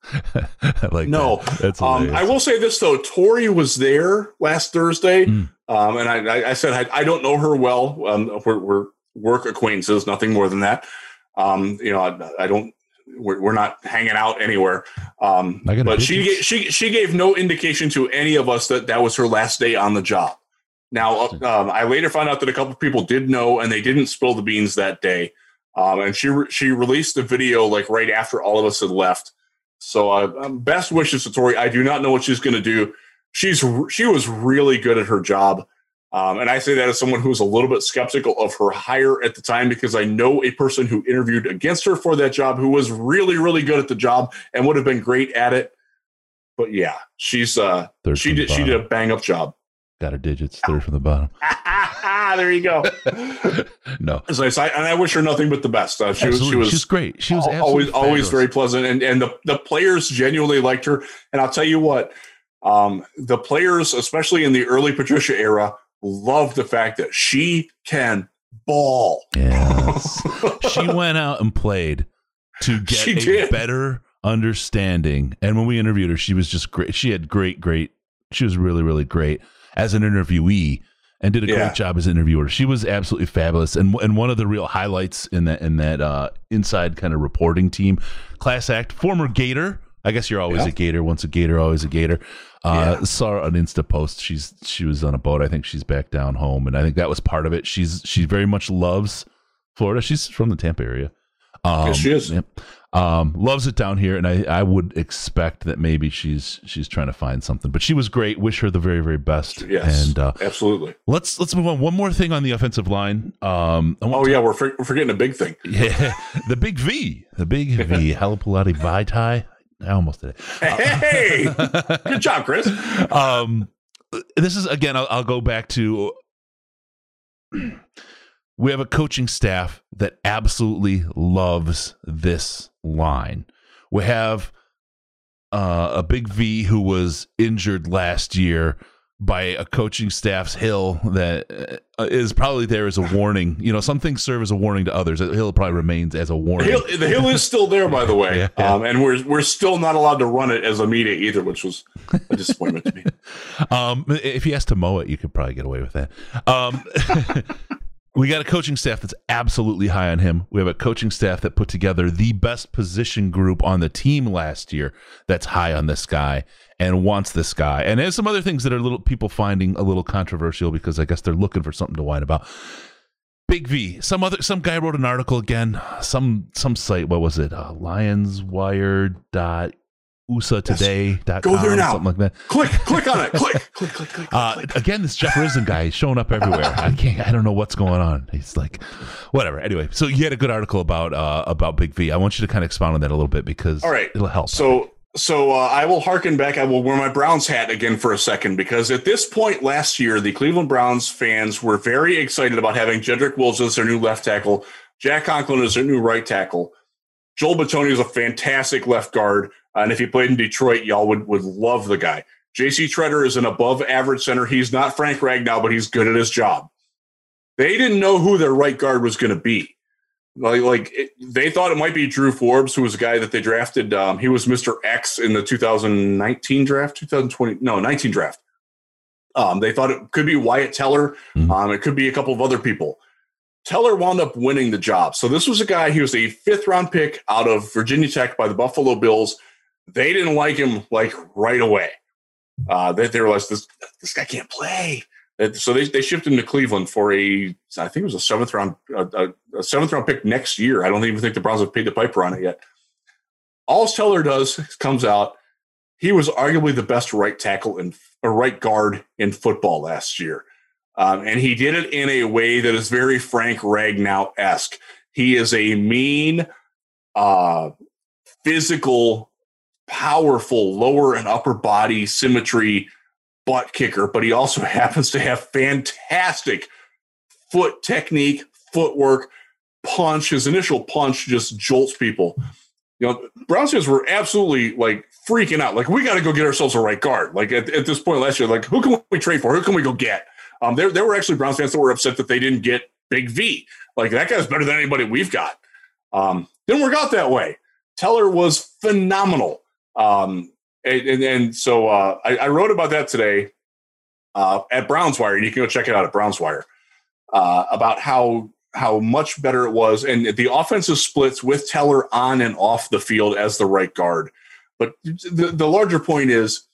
I like no. That. That's um, I will say this, though. Tori was there last Thursday, mm. um, and I, I said I, I don't know her well. Um, we're, we're work acquaintances, nothing more than that. Um, you know, I, I don't. We're, we're not hanging out anywhere. Um, but she gave, she she gave no indication to any of us that that was her last day on the job. Now, um, I later found out that a couple of people did know, and they didn't spill the beans that day. Um, and she re- she released the video like right after all of us had left. So, uh, best wishes to Tori. I do not know what she's going to do. She's she was really good at her job. Um, and I say that as someone who's a little bit skeptical of her hire at the time, because I know a person who interviewed against her for that job who was really, really good at the job and would have been great at it. But yeah, she's uh, she did she did a bang up job. Got her digits third from the bottom. There you go. No, as I say, and I wish her nothing but the best. Uh, she, was, she was she was great. She was always fabulous. always very pleasant, and and the the players genuinely liked her. And I'll tell you what, um, the players, especially in the early Patricia era, love the fact that she can ball. Yes. She went out and played to get she a did. better understanding. And when we interviewed her, she was just great. She had great, great. She was really, really great as an interviewee and did a yeah. great job as an interviewer. She was absolutely fabulous. And and one of the real highlights in that in that uh, inside kind of reporting team, class act, former Gator. I guess you're always yeah. a Gator. Once a Gator, always a Gator. Uh, yeah. Saw an Insta post. She's she was on a boat. I think she's back down home, and I think that was part of it. She's she very much loves Florida. She's from the Tampa area. Um, yes, she is. Yeah. Um, loves it down here, and I, I would expect that maybe she's she's trying to find something. But she was great. Wish her the very very best. Yes, and uh, absolutely. Let's let's move on. One more thing on the offensive line. Um, oh yeah, we're, for, we're forgetting a big thing. Yeah, the big V, the big V, Halapulati Vitae. I almost did it. Hey, good job, Chris. Um, this is again. I'll, I'll go back to. We have a coaching staff that absolutely loves this line. We have uh, a big V who was injured last year by a coaching staff's hill that uh, is probably there as a warning. You know, some things serve as a warning to others. The hill probably remains as a warning. The hill, the hill is still there, by the way, yeah, yeah. Um, and we're we're still not allowed to run it as a media either, which was a disappointment to me. Um, if he has to mow it, you could probably get away with that. Um, we got a coaching staff that's absolutely high on him. We have a coaching staff that put together the best position group on the team last year that's high on this guy and wants this guy. And there's some other things that are little people finding a little controversial because I guess they're looking for something to whine about. Big V. Some other some guy wrote an article again. Some some site. What was it? Uh, Lionswire dot U S A today dot com. Go there now. Something like that. Click, click on it. Click, click, click, click. Uh, click. Again, this Jeff Risen guy is showing up everywhere. I can't. I don't know what's going on. He's like, whatever. Anyway, so you had a good article about uh, about Big V. I want you to kind of expound on that a little bit because all right, it'll help. So. So uh, I will hearken back. I will wear my Browns hat again for a second because at this point last year, the Cleveland Browns fans were very excited about having Jedrick Wills as their new left tackle, Jack Conklin as their new right tackle. Joel Bitonio is a fantastic left guard, and if he played in Detroit, y'all would, would love the guy. J C Treader is an above-average center. He's not Frank Ragnow, but he's good at his job. They didn't know who their right guard was going to be. Like, like it, they thought it might be Drew Forbes, who was a guy that they drafted. Um, he was Mister X in the two thousand nineteen draft, two thousand twenty, no, nineteen draft. Um, they thought it could be Wyatt Teller. Mm-hmm. Um, it could be a couple of other people. Teller wound up winning the job. So this was a guy, he was a fifth round pick out of Virginia Tech by the Buffalo Bills. They didn't like him like right away. Uh, they, they realized this this guy can't play. So they, they shipped him to Cleveland for a, I think it was a seventh round, a, a seventh round pick next year. I don't even think the Browns have paid the piper on it yet. All Teller does comes out. He was arguably the best right tackle and or right guard in football last year. Um, and he did it in a way that is very Frank Ragnow-esque. He is a mean, uh, physical, powerful lower and upper body symmetry butt kicker, but he also happens to have fantastic foot technique, footwork, punch. His initial punch just jolts people. You know, Browns fans were absolutely like freaking out. Like, we got to go get ourselves a right guard. Like at, at this point last year, like, who can we trade for? Who can we go get? Um, there, there were actually Browns fans that were upset that they didn't get Big V. Like, that guy's better than anybody we've got. Um, didn't work out that way. Teller was phenomenal. Um, And, and, and so uh, I, I wrote about that today uh, at Brownswire, and you can go check it out at Brownswire, uh, about how how much better it was, and the offensive splits with Teller on and off the field as the right guard. But the, the larger point is,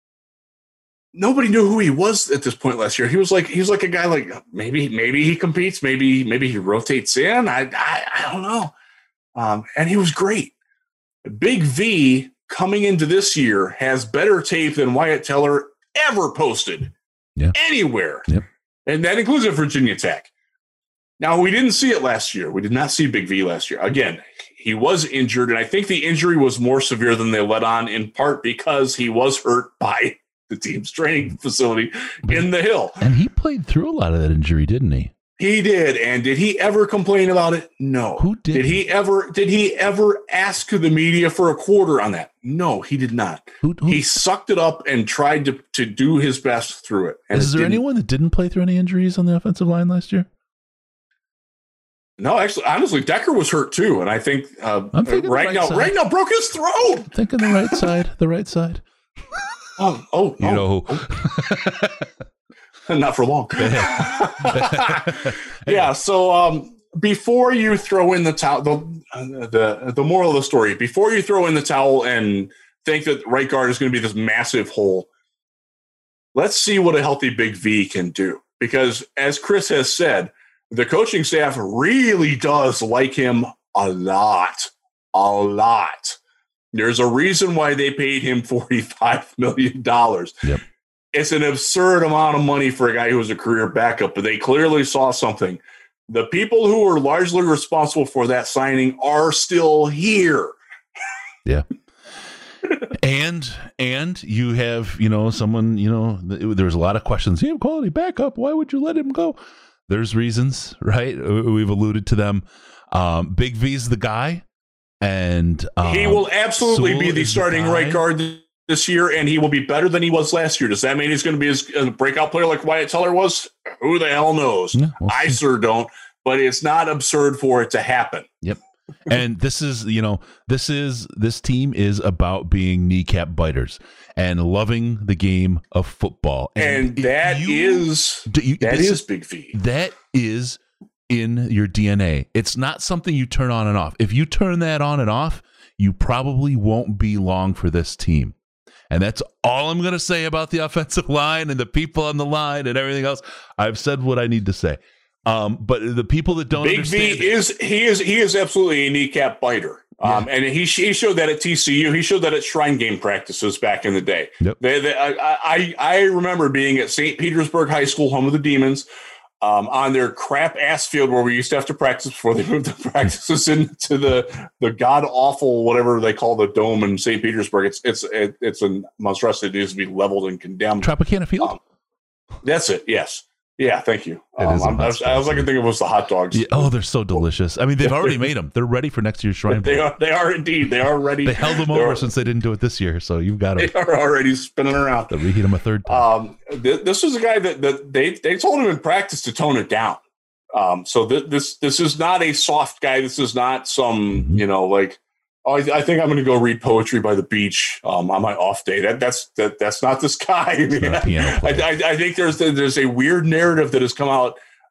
nobody knew who he was at this point last year. He was like he was like a guy like maybe maybe he competes, maybe maybe he rotates in. I I, I don't know, um, and he was great. Big V, coming into this year, has better tape than Wyatt Teller ever posted yeah. anywhere. Yep. And that includes at Virginia Tech. Now, we didn't see it last year. We did not see Big V last year. Again, he was injured, and I think the injury was more severe than they let on, in part because he was hurt by the team's training facility in the Hill. And he played through a lot of that injury, didn't he? He did. And did he ever complain about it? No. Who did? Did he ever did he ever ask the media for a quarter on that? No, he did not. Who, who, he sucked it up and tried to, to do his best through it. And is it there didn't. anyone that didn't play through any injuries on the offensive line last year? No, actually, honestly, Decker was hurt too. And I think uh, I'm thinking right right now, side. right now broke his throat. I'm thinking the right side, the right side. Oh, oh, you oh, know. oh. Not for long. Yeah. So um, before you throw in the towel, the, the the moral of the story, before you throw in the towel and think that right guard is going to be this massive hole, let's see what a healthy Big V can do. Because as Chris has said, the coaching staff really does like him a lot, a lot. There's a reason why they paid him forty-five million dollars. Yep. It's an absurd amount of money for a guy who was a career backup, but they clearly saw something. The people who were largely responsible for that signing are still here. Yeah. and and you have, you know, someone, you know, there was a lot of questions. You have quality backup. Why would you let him go? There's reasons, right? We've alluded to them. Um, Big V's the guy. And um, he will absolutely Sewell be the starting the right guard this year, and he will be better than he was last year. Does that mean he's going to be as a breakout player like Wyatt Teller was? Who the hell knows? Yeah, we'll I see. sure don't, but it's not absurd for it to happen. Yep. And this is, you know, this is, this team is about being kneecap biters and loving the game of football. And, and that you, is, you, that is, is Big V. That is in your D N A. It's not something you turn on and off. If you turn that on and off, you probably won't be long for this team. And that's all I'm going to say about the offensive line and the people on the line and everything else. I've said what I need to say. Um, but the people that don't Big understand V is he is he is absolutely a kneecap biter. Yeah. Um, and he he showed that at T C U. He showed that at Shrine Game practices back in the day. Yep. They, they, I, I I remember being at Saint Petersburg High School, home of the Demons, um, on their crap ass field where we used to have to practice before they moved the practices into the the god awful whatever they call the dome in Saint Petersburg. It's it's it, it's a monstrosity that needs to be leveled and condemned. Tropicana Field. Um, that's it. Yes. Yeah, thank you. It Um, is a I'm- I was, I was like, I think it was the hot dogs. Yeah, oh, they're so delicious. I mean, they've already made them. They're ready for next year's Shrine Bowl. They are. They are indeed. They are ready. They held them They're- over since they didn't do it this year, so you've got They to are already spinning around. reheat them a third time. Um, th- this is a guy that, that they they told him in practice to tone it down. Um, so th- this this is not a soft guy. This is not some you know like oh I, I think I'm going to go read poetry by the beach um, on my off day. That that's that that's not this guy. Not a piano I, player. I, I think there's there's a weird narrative that has come out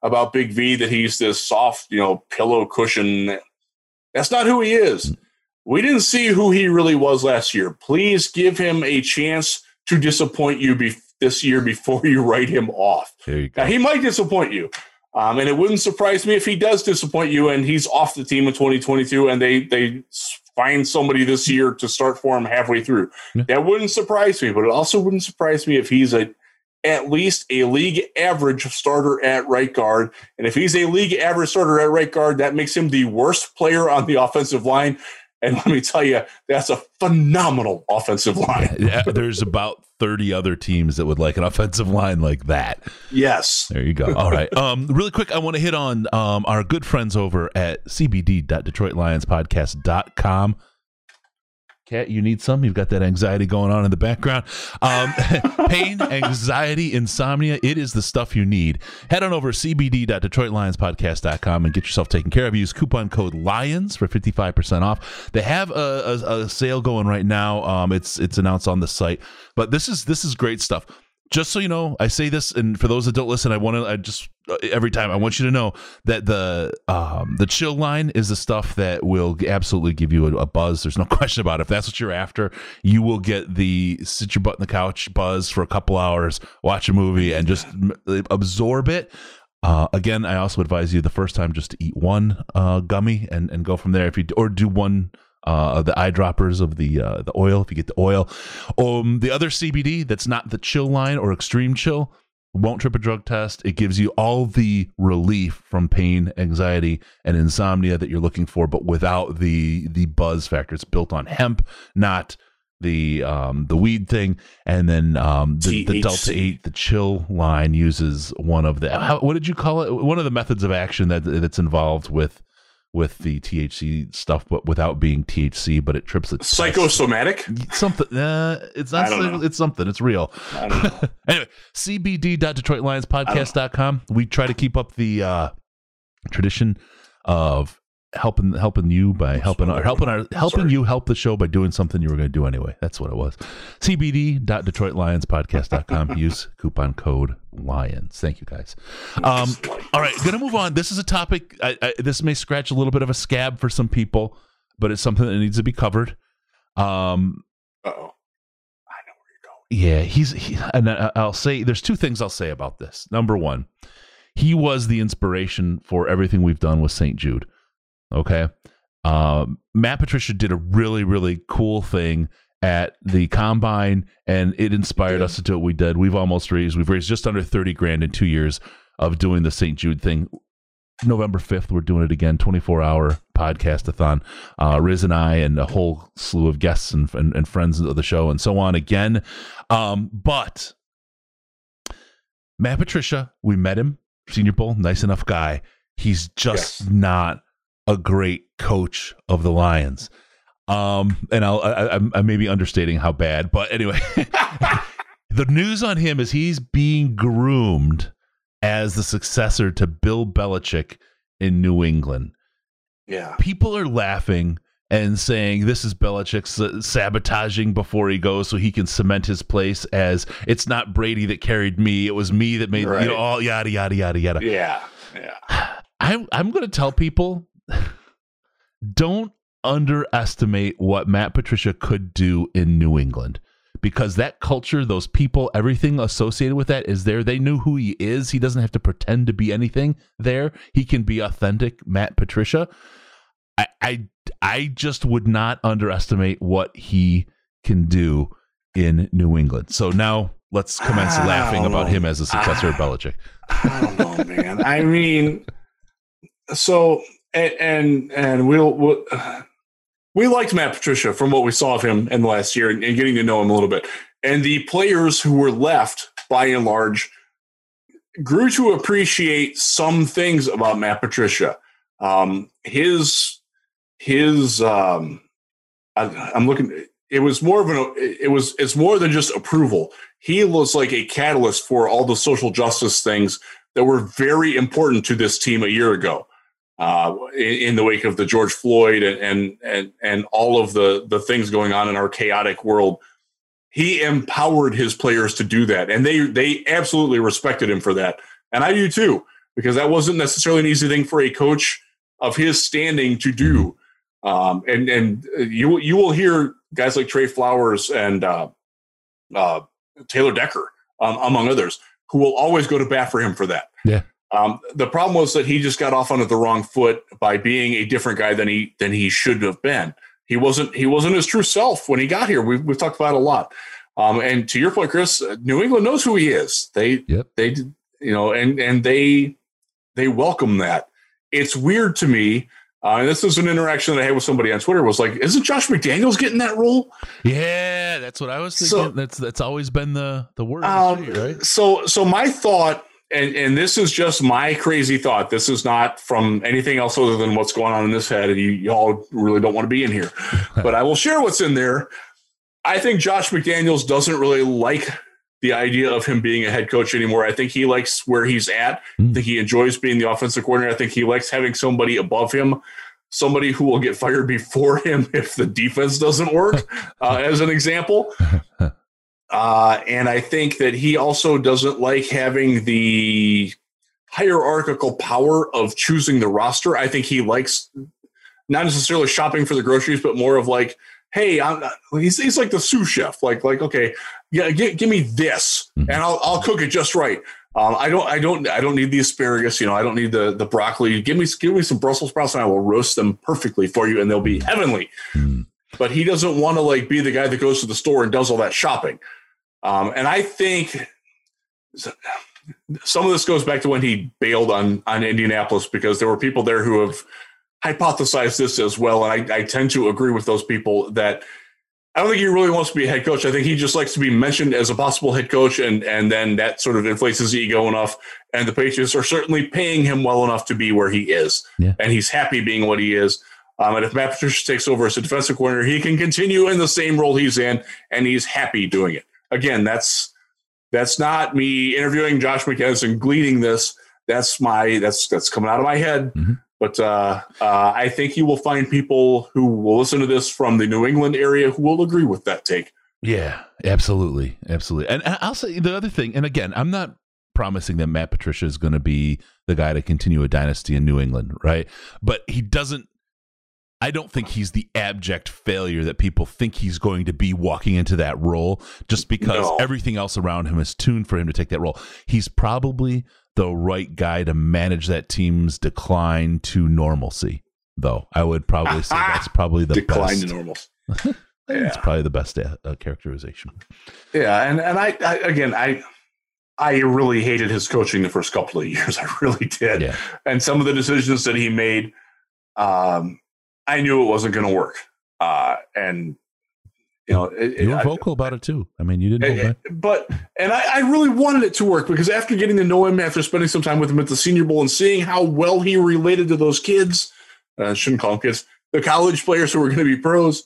about Big V that he's this soft, you know, pillow cushion. That's not who he is. We didn't see who he really was last year. Please give him a chance to disappoint you be- this year before you write him off. There you go. Now, he might disappoint you. Um, and it wouldn't surprise me if he does disappoint you and he's off the team in twenty twenty-two and they they find somebody this year to start for him halfway through. Yeah. That wouldn't surprise me, but it also wouldn't surprise me if he's a at least a league average starter at right guard. And if he's a league average starter at right guard, that makes him the worst player on the offensive line. And let me tell you, that's a phenomenal offensive line. Yeah, there's about thirty other teams that would like an offensive line like that. Yes. There you go. All right. Um, really quick, I want to hit on um, our good friends over at c b d dot detroit lions podcast dot com. Kat, you need some? You've got that anxiety going on in the background. Um, pain, anxiety, insomnia. It is the stuff you need. Head on over to c b d dot detroit lions podcast dot com and get yourself taken care of. Use coupon code LIONS for fifty-five percent off. They have a, a, a sale going right now. Um, it's it's announced on the site. But this is this is great stuff. Just so you know, I say this, and for those that don't listen, I want to. I just every time I want you to know that the um, the chill line is the stuff that will absolutely give you a, a buzz. There's no question about it. If that's what you're after, you will get the sit your butt in the couch buzz for a couple hours, watch a movie, and just absorb it. Uh, again, I also advise you the first time just to eat one uh, gummy and, and go from there. If you or do one. Uh, the eyedroppers of the uh, the oil, if you get the oil. Um, the other C B D that's not the chill line or extreme chill won't trip a drug test. It gives you all the relief from pain, anxiety, and insomnia that you're looking for, but without the the buzz factor. It's built on hemp, not the um, the weed thing. And then um, the, the Delta eight, the chill line, uses one of the how, what did you call it? One of the methods of action that that's involved with. with the T H C stuff, but without being T H C, but it trips the psychosomatic test. Something. Uh, it's not. It's something. It's real. I don't know. Anyway, c b d dot detroit lions podcast dot com. We try to keep up the uh, tradition of helping helping you by helping our helping our helping Sorry. you help the show by doing something you were going to do anyway. That's what it was. c b d dot detroit lions podcast dot com. Use coupon code LIONS. Thank you, guys. Um, all right, going to move on. This is a topic. I, I, this may scratch a little bit of a scab for some people, but it's something that needs to be covered. Um, Uh-oh. I know where you're going. Yeah, he's. He, and I'll say there's two things I'll say about this. Number one, he was the inspiration for everything we've done with Saint Jude. Okay. Um, Matt Patricia did a really, really cool thing at the combine, and it inspired yeah. us to do what we did. We've almost raised, we've raised just under thirty grand in two years of doing the Saint Jude thing. November fifth, we're doing it again, twenty-four hour podcast-a-thon. Uh, Riz and I and a whole slew of guests and, and, and friends of the show and so on again. Um, but Matt Patricia, we met him, Senior Bowl, nice enough guy. He's just yes. not a great coach of the Lions. Um, and I'll, I, I, I may be understating how bad, but anyway, the news on him is he's being groomed as the successor to Bill Belichick in New England. Yeah. People are laughing and saying this is Belichick's sabotaging before he goes so he can cement his place as it's not Brady that carried me. It was me that made, right. you know, all yada, yada, yada, yada. Yeah. Yeah. I'm, I'm going to tell people, don't underestimate what Matt Patricia could do in New England, because that culture, those people, everything associated with that is there. They knew who he is. He doesn't have to pretend to be anything there. He can be authentic Matt Patricia. I, I, I just would not underestimate what he can do in New England. So now let's commence laughing about him as a successor of Belichick. I don't know, man. I mean, so and and, and we'll, we'll uh, we liked Matt Patricia from what we saw of him in the last year and, and getting to know him a little bit. And the players who were left, by and large, grew to appreciate some things about Matt Patricia. Um, his his um, I, I'm looking. It was more of an. It was. It's more than just approval. He was like a catalyst for all the social justice things that were very important to this team a year ago. Uh, in, in the wake of the George Floyd and, and and and all of the the things going on in our chaotic world, he empowered his players to do that, and they they absolutely respected him for that, and I do too. because that wasn't necessarily an easy thing for a coach of his standing to do. Um, and and you you will hear guys like Trey Flowers and uh, uh, Taylor Decker, um, among others, who will always go to bat for him for that. Yeah. Um, the problem was that he just got off on the wrong foot by being a different guy than he than he should have been. He wasn't he wasn't his true self when he got here. We've we've talked about it a lot. Um, and to your point, Chris, New England knows who he is. They yep. they you know and and they they welcome that. It's weird to me. Uh, and this is an interaction that I had with somebody on Twitter. Was like, isn't Josh McDaniels getting that role? Yeah, that's what I was thinking. So, that's that's always been the the word, um, street, right? So, so my thought, and and this is just my crazy thought. This is not from anything else other than what's going on in this head. And you y'all really don't want to be in here, but I will share what's in there. I think Josh McDaniels doesn't really like the idea of him being a head coach anymore. I think he likes where he's at. Mm. I think he enjoys being the offensive coordinator. I think he likes having somebody above him, somebody who will get fired before him if the defense doesn't work, uh, as an example. Uh, and I think that he also doesn't like having the hierarchical power of choosing the roster. I think he likes not necessarily shopping for the groceries, but more of like, hey, I'm not, he's, he's like the sous chef. Like, like, okay, yeah, give, give me this, mm-hmm. and I'll I'll cook it just right. Um, I don't I don't I don't need the asparagus. You know, I don't need the the broccoli. Give me give me some Brussels sprouts, and I will roast them perfectly for you, and they'll be heavenly. Mm-hmm. But he doesn't want to like be the guy that goes to the store and does all that shopping. Um, and I think some of this goes back to when he bailed on on Indianapolis, because there were people there who have hypothesized this as well, and I, I tend to agree with those people that I don't think he really wants to be a head coach. I think he just likes to be mentioned as a possible head coach, and and then that sort of inflates his ego enough. And the Patriots are certainly paying him well enough to be where he is, yeah. and he's happy being what he is. Um, and if Matt Patricia takes over as a defensive coordinator, he can continue in the same role he's in, and he's happy doing it. Again, that's that's not me interviewing Josh McDaniels and gleaning this. That's my that's that's coming out of my head. Mm-hmm. But uh, uh, I think you will find people who will listen to this from the New England area who will agree with that take. Yeah, absolutely. Absolutely. And I'll say the other thing, and again, I'm not promising that Matt Patricia is going to be the guy to continue a dynasty in New England, right? But he doesn't, I don't think he's the abject failure that people think he's going to be walking into that role, just because no. everything else around him is tuned for him to take that role. He's probably the right guy to manage that team's decline to normalcy, though. I would probably say that's probably the decline best. to normalcy. yeah. It's probably the best uh, characterization. Yeah, and and I, I again I I really hated his coaching the first couple of years. I really did. Yeah. And some of the decisions that he made, um, I knew it wasn't going to work. Uh, and you know, it, you were it, vocal I, about it too. I mean, you didn't. It, it, but and I, I really wanted it to work, because after getting to know him, after spending some time with him at the Senior Bowl, and seeing how well he related to those kids, I uh, shouldn't call them kids, the college players who were going to be pros,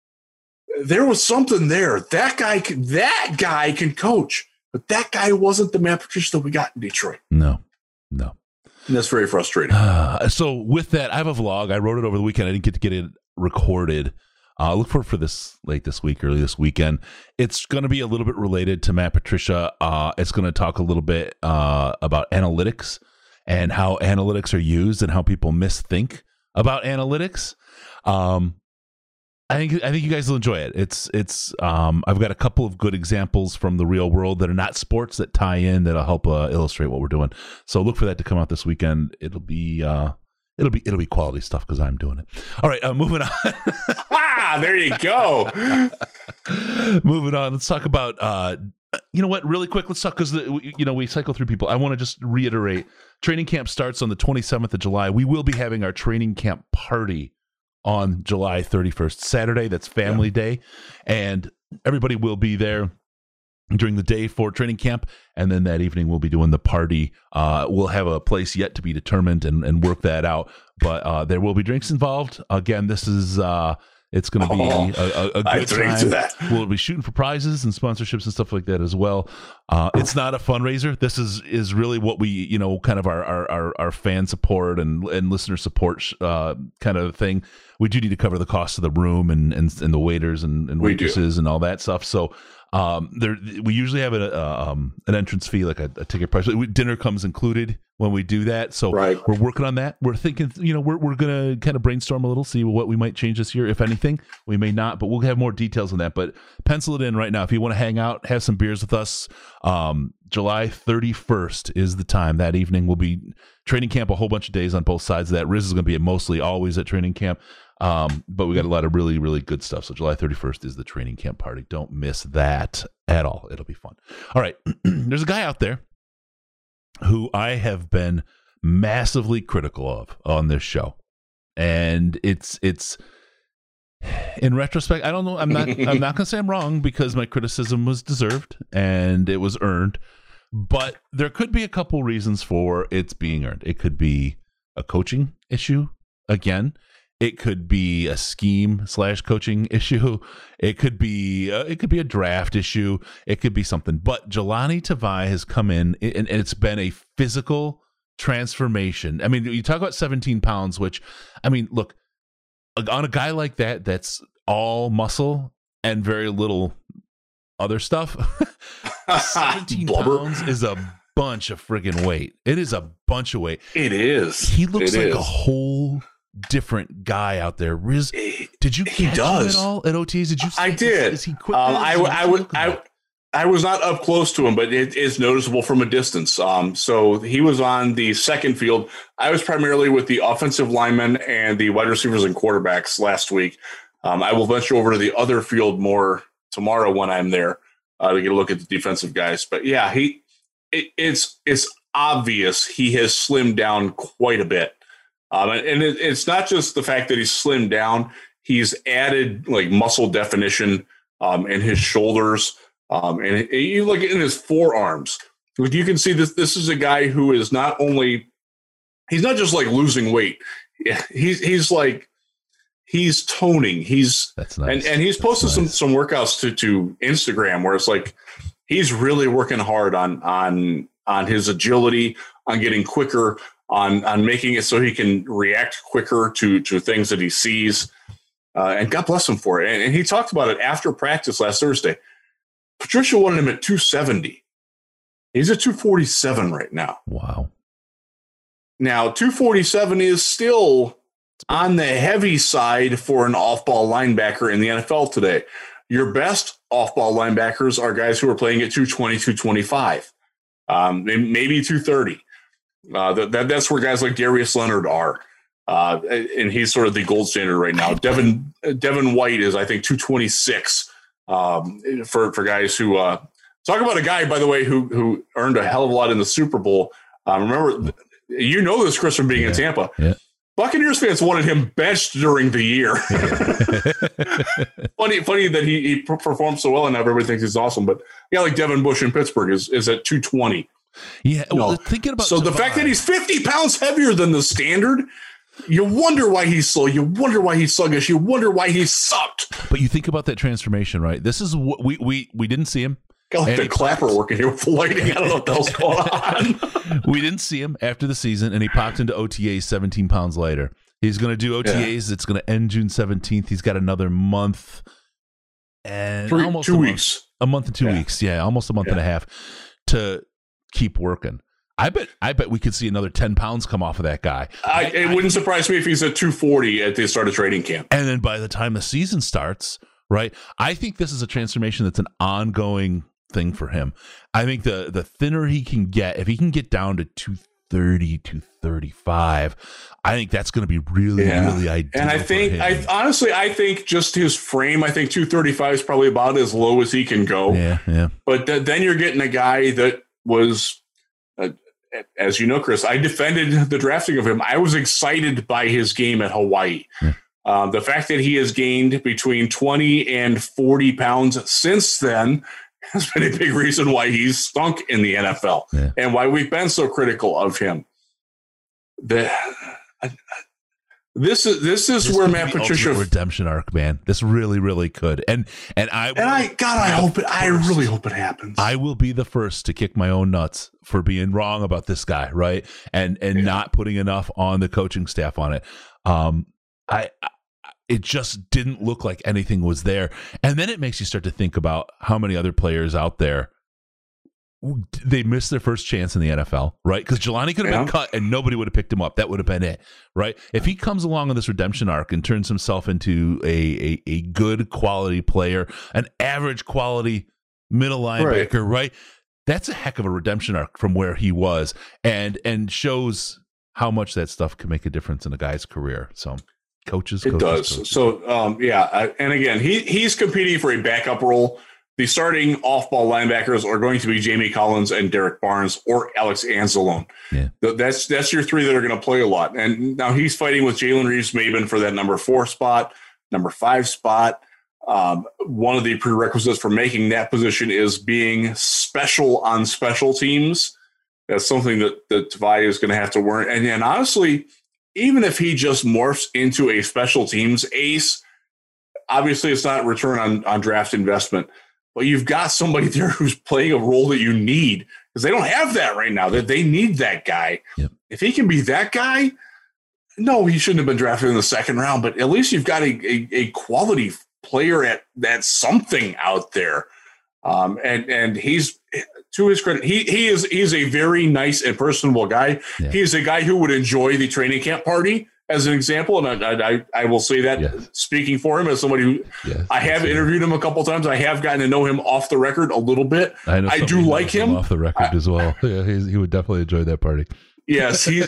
there was something there. That guy, can, that guy can coach, but that guy wasn't the Matt Patricia that we got in Detroit. No, no. And that's very frustrating. Uh, so with that, I have a vlog. I wrote it over the weekend. I didn't get to get it recorded. Uh, look for it for this late this week, early this weekend. It's going to be a little bit related to Matt Patricia. Uh, it's going to talk a little bit uh, about analytics and how analytics are used and how people misthink about analytics. Um, I think I think you guys will enjoy it. It's it's. Um, I've got a couple of good examples from the real world that are not sports that tie in, that'll help uh, illustrate what we're doing. So look for that to come out this weekend. It'll be. Uh, It'll be it'll be quality stuff because I'm doing it. All right, uh, moving on. ah, there you go. Moving on. Let's talk about. Uh, you know what? Really quick. Let's talk, because you know we cycle through people. I want to just reiterate. Training camp starts on the twenty-seventh of July. We will be having our training camp party on July thirty-first, Saturday. That's Family yeah. Day, and everybody will be there during the day for training camp, and then that evening we'll be doing the party. Uh, we'll have a place yet to be determined and, and work that out, but uh, there will be drinks involved. Again, this is uh, it's going to be oh, a, a, a good time. That. We'll be shooting for prizes and sponsorships and stuff like that as well. Uh, it's not a fundraiser. This is is really what we, you know, kind of our our, our, our fan support and, and listener support uh, kind of thing. We do need to cover the cost of the room and and, and the waiters and, and waitresses and all that stuff. So Um, there we usually have a, a um an entrance fee, like a, a ticket price. We, dinner comes included when we do that, so right. we're working on that. We're thinking, you know, we're we're gonna kind of brainstorm a little, see what we might change this year, if anything. We may not, but we'll have more details on that. But pencil it in right now if you want to hang out, have some beers with us. Um, July thirty-first is the time. That evening we'll be training camp a whole bunch of days on both sides of that. Riz is going to be mostly always at training camp. Um, but we got a lot of really, really good stuff. So July thirty-first is the training camp party. Don't miss that at all. It'll be fun. All right. There's a guy out there who I have been massively critical of on this show. And it's, it's, in retrospect, I don't know. I'm not, I'm not going to say I'm wrong because my criticism was deserved and it was earned, but there could be a couple reasons for it's being earned. It could be a coaching issue again. It could be a scheme slash coaching issue. It could be uh, it could be a draft issue. It could be something. But Jahlani Tavai has come in, and, and it's been a physical transformation. I mean, you talk about seventeen pounds, which, I mean, look, on a guy like that, that's all muscle and very little other stuff. seventeen pounds is a bunch of friggin' weight. It is a bunch of weight. It is. He looks it like is. a whole different guy out there. Riz, did you catch he does. him at all at O Ts? Did you? I did. Is, is he quick? Um, I, I would. I, I was not up close to him, but it is noticeable from a distance. Um, so he was on the second field. I was primarily with the offensive linemen and the wide receivers and quarterbacks last week. Um, I will venture over to the other field more tomorrow when I'm there uh, to get a look at the defensive guys. But yeah, he it, it's it's obvious he has slimmed down quite a bit. Um, and it, it's not just the fact that he's slimmed down. He's added like muscle definition um, in his shoulders. Um, and it, you look in his forearms. Like you can see this. This is a guy who is not only he's not just like losing weight. He's he's like he's toning. He's that's nice. And, and he's posted nice. some some workouts to to Instagram where it's like he's really working hard on on on his agility, on getting quicker, on on making it so he can react quicker to to things that he sees. Uh, and God bless him for it. And, and he talked about it after practice last Thursday. Patricia wanted him at two seventy. He's at two forty-seven right now. Wow. Now, two forty-seven is still on the heavy side for an off-ball linebacker in the N F L today. Your best off-ball linebackers are guys who are playing at two twenty, two twenty-five, um, maybe two thirty. Uh, that, that That's where guys like Darius Leonard are. Uh, and he's sort of the gold standard right now. Devin Devin White is, I think, two twenty-six. Um, for, for guys who uh, talk about a guy, by the way, who who earned a hell of a lot in the Super Bowl. Um, remember, you know this, Chris, from being yeah, in Tampa. Yeah. Buccaneers fans wanted him benched during the year. funny, funny that he, he performed so well, and now everybody thinks he's awesome. But yeah, like Devin Bush in Pittsburgh is is at two twenty. Yeah, well, no. thinking about so Tavai, the fact that he's fifty pounds heavier than the standard. You wonder why he's slow. You wonder why he's sluggish. You wonder why he sucked. But you think about that transformation, right? This is what we we we didn't see him. Got like the clapper popped. Working here with the lighting. I don't know what the hell's going on. We didn't see him after the season, and he popped into O T As seventeen pounds later. He's going to do O T As. Yeah. It's going to end June seventeenth. He's got another month and Three, almost two a weeks. Month, a month and two yeah. weeks. Yeah, almost a month yeah. and a half to keep working. I bet I bet we could see another ten pounds come off of that guy. I, it I, wouldn't surprise me if he's at two forty at the start of training camp. And then by the time the season starts, right, I think this is a transformation that's an ongoing thing for him. I think the, the thinner he can get, if he can get down to two thirty, two thirty-five, I think that's going to be really, yeah. really ideal. And I think, I honestly, I think just his frame, I think two thirty-five is probably about as low as he can go. Yeah, yeah. But th- then you're getting a guy that was... Uh, as you know, Chris, I defended the drafting of him. I was excited by his game at Hawaii. Yeah. Um, the fact that he has gained between twenty and forty pounds since then has been a big reason why he's stunk in the N F L yeah. and why we've been so critical of him. The, I, this is this is this where Matt Patricia redemption arc, man. This really, really could. And and I and I God, I hope it. First. I really hope it happens. I will be the first to kick my own nuts for being wrong about this guy, right? And and yeah. not putting enough on the coaching staff on it. Um, I it just didn't look like anything was there. And then it makes you start to think about how many other players out there, they missed their first chance in the N F L, right? Because Jelani could have yeah. been cut and nobody would have picked him up. That would have been it, right? If he comes along on this redemption arc and turns himself into a a, a good quality player, an average quality middle linebacker, right. right? That's a heck of a redemption arc from where he was, and and shows how much that stuff can make a difference in a guy's career. So coaches, it coaches, does. Coaches. So um, yeah, and again, he he's competing for a backup role. The starting off-ball linebackers are going to be Jamie Collins and Derek Barnes or Alex Anzalone. Yeah. That's that's your three that are going to play a lot. And now he's fighting with Jalen Reeves-Maybin for that number four spot, number five spot. Um, one of the prerequisites for making that position is being special on special teams. That's something that, that Tavai is going to have to learn. And, and honestly, even if he just morphs into a special teams ace, obviously it's not return on, on draft investment. But you've got somebody there who's playing a role that you need, because they don't have that right now. That they need that guy. Yep. If he can be that guy, no, he shouldn't have been drafted in the second round. But at least you've got a, a, a quality player at that something out there. Um, and and he's, to his credit, he he is he's a very nice and personable guy. Yeah. He's a guy who would enjoy the training camp party, as an example, and I I, I will say that yes. speaking for him as somebody who yes, I have interviewed him a couple of times. I have gotten to know him off the record a little bit. I, know I do like him. him off the record I, as well. Yeah, he's, he would definitely enjoy that party. Yes, he,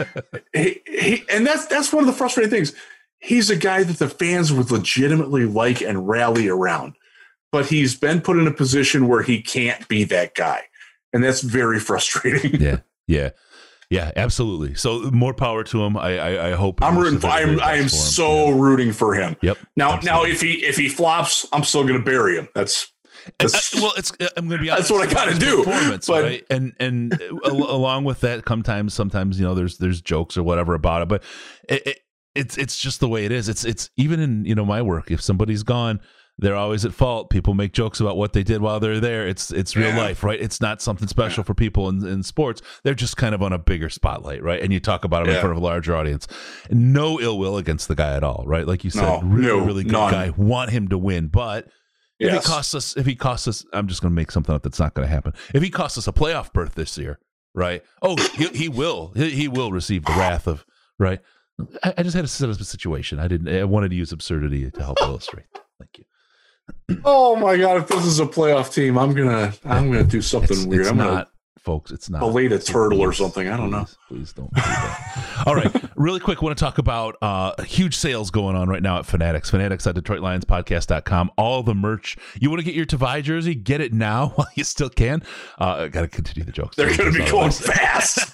he, he and that's that's one of the frustrating things. He's a guy that the fans would legitimately like and rally around, but he's been put in a position where he can't be that guy, and that's very frustrating. Yeah, yeah. Yeah, absolutely. So more power to him. I I, I hope I'm rooting. For, I'm I am so yeah. rooting for him. Yep. Now absolutely. now if he if he flops, I'm still going to bury him. That's, that's I, well, it's I'm going to be honest. That's what I got to do. But right? and and along with that, sometimes sometimes you know there's there's jokes or whatever about it, but it, it, it's it's just the way it is. It's it's even in you know my work. If somebody's gone, they're always at fault. People make jokes about what they did while they're there. It's it's real yeah. life, right? It's not something special yeah. for people in, in sports. They're just kind of on a bigger spotlight, right? And you talk about them yeah. in front of a larger audience. No ill will against the guy at all, right? Like you said, no, really, no, really good none. guy. Want him to win, but if yes. he costs us, if he costs us, I'm just going to make something up that's not going to happen. If he costs us a playoff berth this year, right? Oh, he, he will. He, he will receive the wrath of right. I, I just had to set up a situation. I didn't. I wanted to use absurdity to help illustrate. Thank you. Oh my God! If this is a playoff team, I'm gonna I'm gonna do something it's, weird. It's I'm not, gonna folks. It's not. Believe a turtle please, or something. I don't please, know. Please don't do that. All right, really quick. Want to talk about uh, huge sales going on right now at Fanatics. Fanatics at Detroit Lions Podcast dot com. All the merch. You want to get your Tavai jersey? Get it now while you still can. Uh, Got to continue the jokes. They're going to be going fast.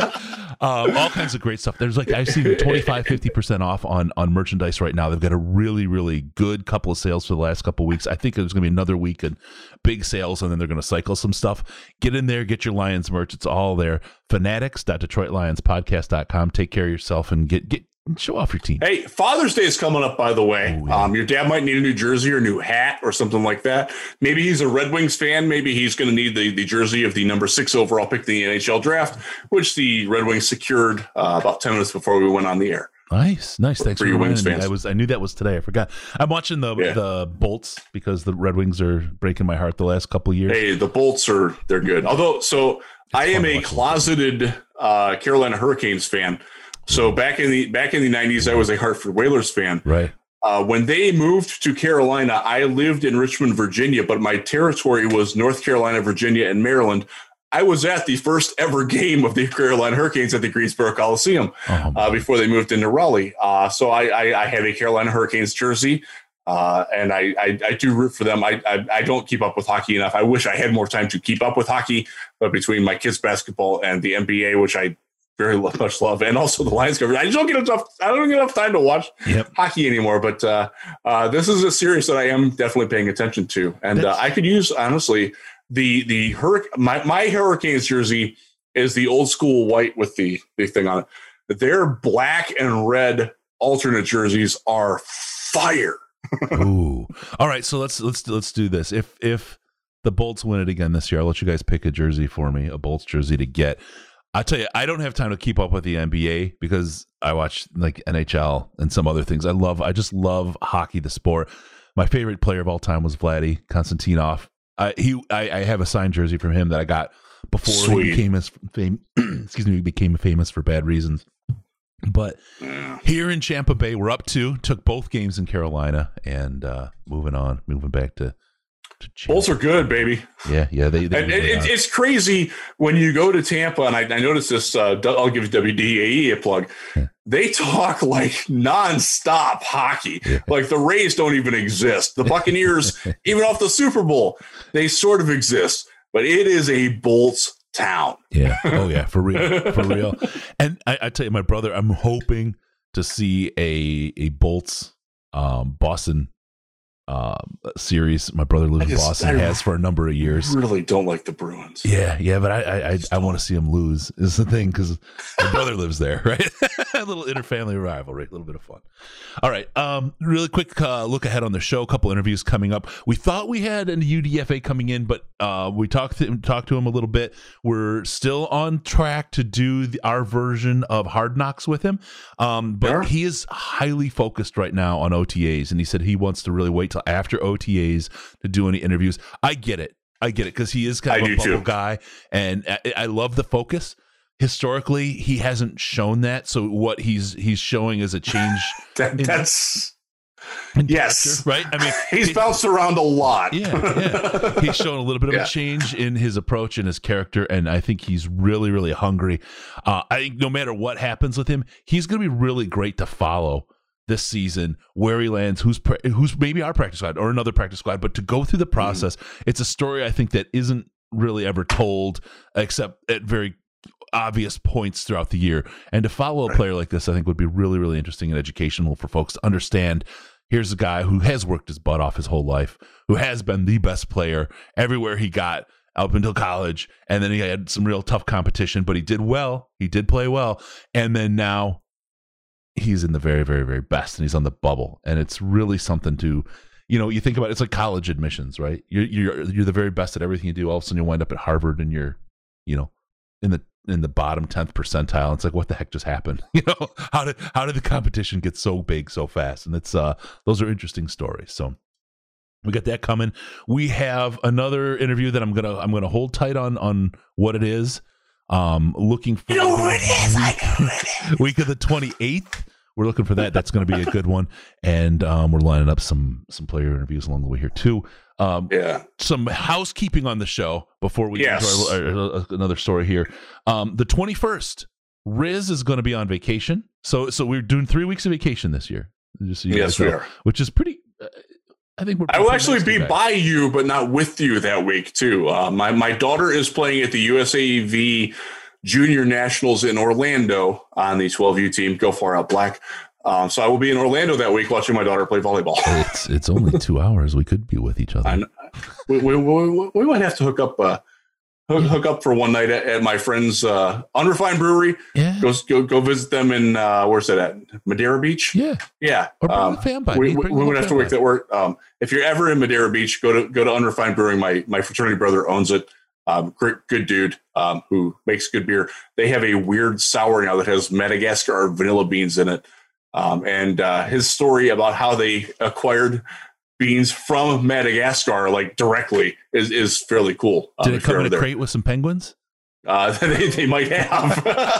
um, all kinds of great stuff. There's like I've seen twenty-five, fifty percent off on on merchandise right now. They've got a really, really good couple of sales for the last couple of weeks. I think there's going to be another week and big sales, and then they're going to cycle some stuff. Get in there, get your Lions merch. It's all there. Fanatics dot Detroit Lions Podcast dot com. Take care of yourself and get get show off your team. Hey, Father's Day is coming up, by the way. Ooh, yeah. Um, your dad might need a new jersey or a new hat or something like that. Maybe he's a Red Wings fan. Maybe he's going to need the, the jersey of the number six overall pick in the N H L draft, which the Red Wings secured uh, about ten minutes before we went on the air. Nice, nice. Thanks for, for your Wings me. fans. I was I knew that was today. I forgot. I'm watching the yeah. the Bolts because the Red Wings are breaking my heart the last couple of years. Hey, the Bolts are they're good. Although, so it's I am a closeted uh, Carolina Hurricanes fan. So back in the back in the nineties, I was a Hartford Whalers fan. Right. Uh, when they moved to Carolina, I lived in Richmond, Virginia, but my territory was North Carolina, Virginia, and Maryland. I was at the first ever game of the Carolina Hurricanes at the Greensboro Coliseum oh, uh, before they moved into Raleigh. Uh, so I, I, I have a Carolina Hurricanes jersey, uh, and I, I, I do root for them. I, I, I don't keep up with hockey enough. I wish I had more time to keep up with hockey, but between my kids' basketball and the N B A, which I very much love, and also the Lions coverage, I just don't get enough. I don't get enough time to watch yep. hockey anymore. But uh, uh, this is a series that I am definitely paying attention to, and uh, I could use honestly. The the hurricane my, my Hurricanes jersey is the old school white with the, the thing on it. Their black and red alternate jerseys are fire. Ooh. All right, so let's let's let's do this. If if the Bolts win it again this year, I'll let you guys pick a jersey for me, a Bolts jersey to get. I tell you, I don't have time to keep up with the N B A because I watch like N H L and some other things. I love, I just love hockey, the sport. My favorite player of all time was Vladdy Konstantinov. I he, I, I have a signed jersey from him that I got before Sweet. he became as fam- excuse me, he became famous for bad reasons. But yeah. here in Tampa Bay, we're up two. Took both games in Carolina, and uh, moving on, moving back to. Bulls are good, baby. Yeah, yeah. They, they and really it, it's crazy when you go to Tampa, and I, I noticed this. Uh, I'll give W D A E a plug. Yeah. They talk like nonstop hockey. Yeah. Like the Rays don't even exist. The Buccaneers, even off the Super Bowl, they sort of exist. But it is a Bolts town. Yeah. Oh yeah, for real, for real. And I, I tell you, my brother, I'm hoping to see a a Bolts um, Boston. Um, series. My brother lives in Boston, I has for a number of years. Really don't like the Bruins. Yeah, yeah, but I I, I, I want to see them lose is the thing because my brother lives there, right? A little interfamily rivalry, a little bit of fun. All right, um, really quick uh, look ahead on the show. A couple interviews coming up. We thought we had an U D F A coming in, but uh, we talked to talked to him a little bit. We're still on track to do the, our version of Hard Knocks with him, um, but sure. he is highly focused right now on O T As, and he said he wants to really wait till after O T As to do any interviews. I get it. I get it because he is kind of I a bubble too. guy, and I, I love the focus. Historically, he hasn't shown that, so what he's he's showing is a change. that, in, that's in yes, character, right? I mean, he's he, bounced around a lot. Yeah, yeah. He's shown a little bit of Yeah. a change in his approach and his character, and I think he's really, really hungry. Uh, I think no matter what happens with him, he's going to be really great to follow this season, where he lands, who's pra- who's maybe our practice squad or another practice squad, but to go through the process, mm. it's a story I think that isn't really ever told except at very obvious points throughout the year. And to follow a player like this, I think would be really, really interesting and educational for folks to understand. Here's a guy who has worked his butt off his whole life, who has been the best player everywhere he got up until college, and then he had some real tough competition, but he did well. He did play well, and then now he's in the very, very, very best, and he's on the bubble, and it's really something to, you know, you think about it, it's like college admissions, right? You're you're you're the very best at everything you do. All of a sudden, you wind up at Harvard, and you're, you know, in the in the bottom tenth percentile. It's like, what the heck just happened? You know, how did how did the competition get so big so fast? And it's uh, those are interesting stories. So we got that coming. We have another interview that I'm gonna I'm gonna hold tight on on what it is. Um, looking for You know what it is? I know it is. Week of the twenty-eighth. We're looking for that. That's going to be a good one, and um, we're lining up some some player interviews along the way here too. Um, Yeah. Some housekeeping on the show before we Yes. get into our, our, another story here. Um, the twenty-first, Riz is going to be on vacation, so so we're doing three weeks of vacation this year. Just so you Yes, guys we know, are. which is pretty. Uh, I think we're. I will pretty actually nice to be you guys. by you, but not with you that week too. Uh, my my daughter is playing at the U S A V Junior Nationals in Orlando on the twelve U team. Go Far Out Black. Um, so I will be in Orlando that week watching my daughter play volleyball. It's it's only two hours. We could be with each other. I know. We, we, we, we might have to hook up uh, hook, hook up for one night at, at my friend's uh, Unrefined Brewery. Yeah, Go go go visit them in uh, where's that at? Madeira Beach. yeah. Yeah. Or bring Um, the fan by. we Bring we the would whole have to fan work by. that work. Um, if you're ever in Madeira Beach, go to go to Unrefined Brewing. My my fraternity brother owns it. Um, great, good dude um, who makes good beer. They have a weird sour now that has Madagascar vanilla beans in it. Um, and uh, his story about how they acquired beans from Madagascar, like directly, is, is fairly cool. Um, Did it if come you're in a ever there. crate with some penguins? Uh, they, they might have.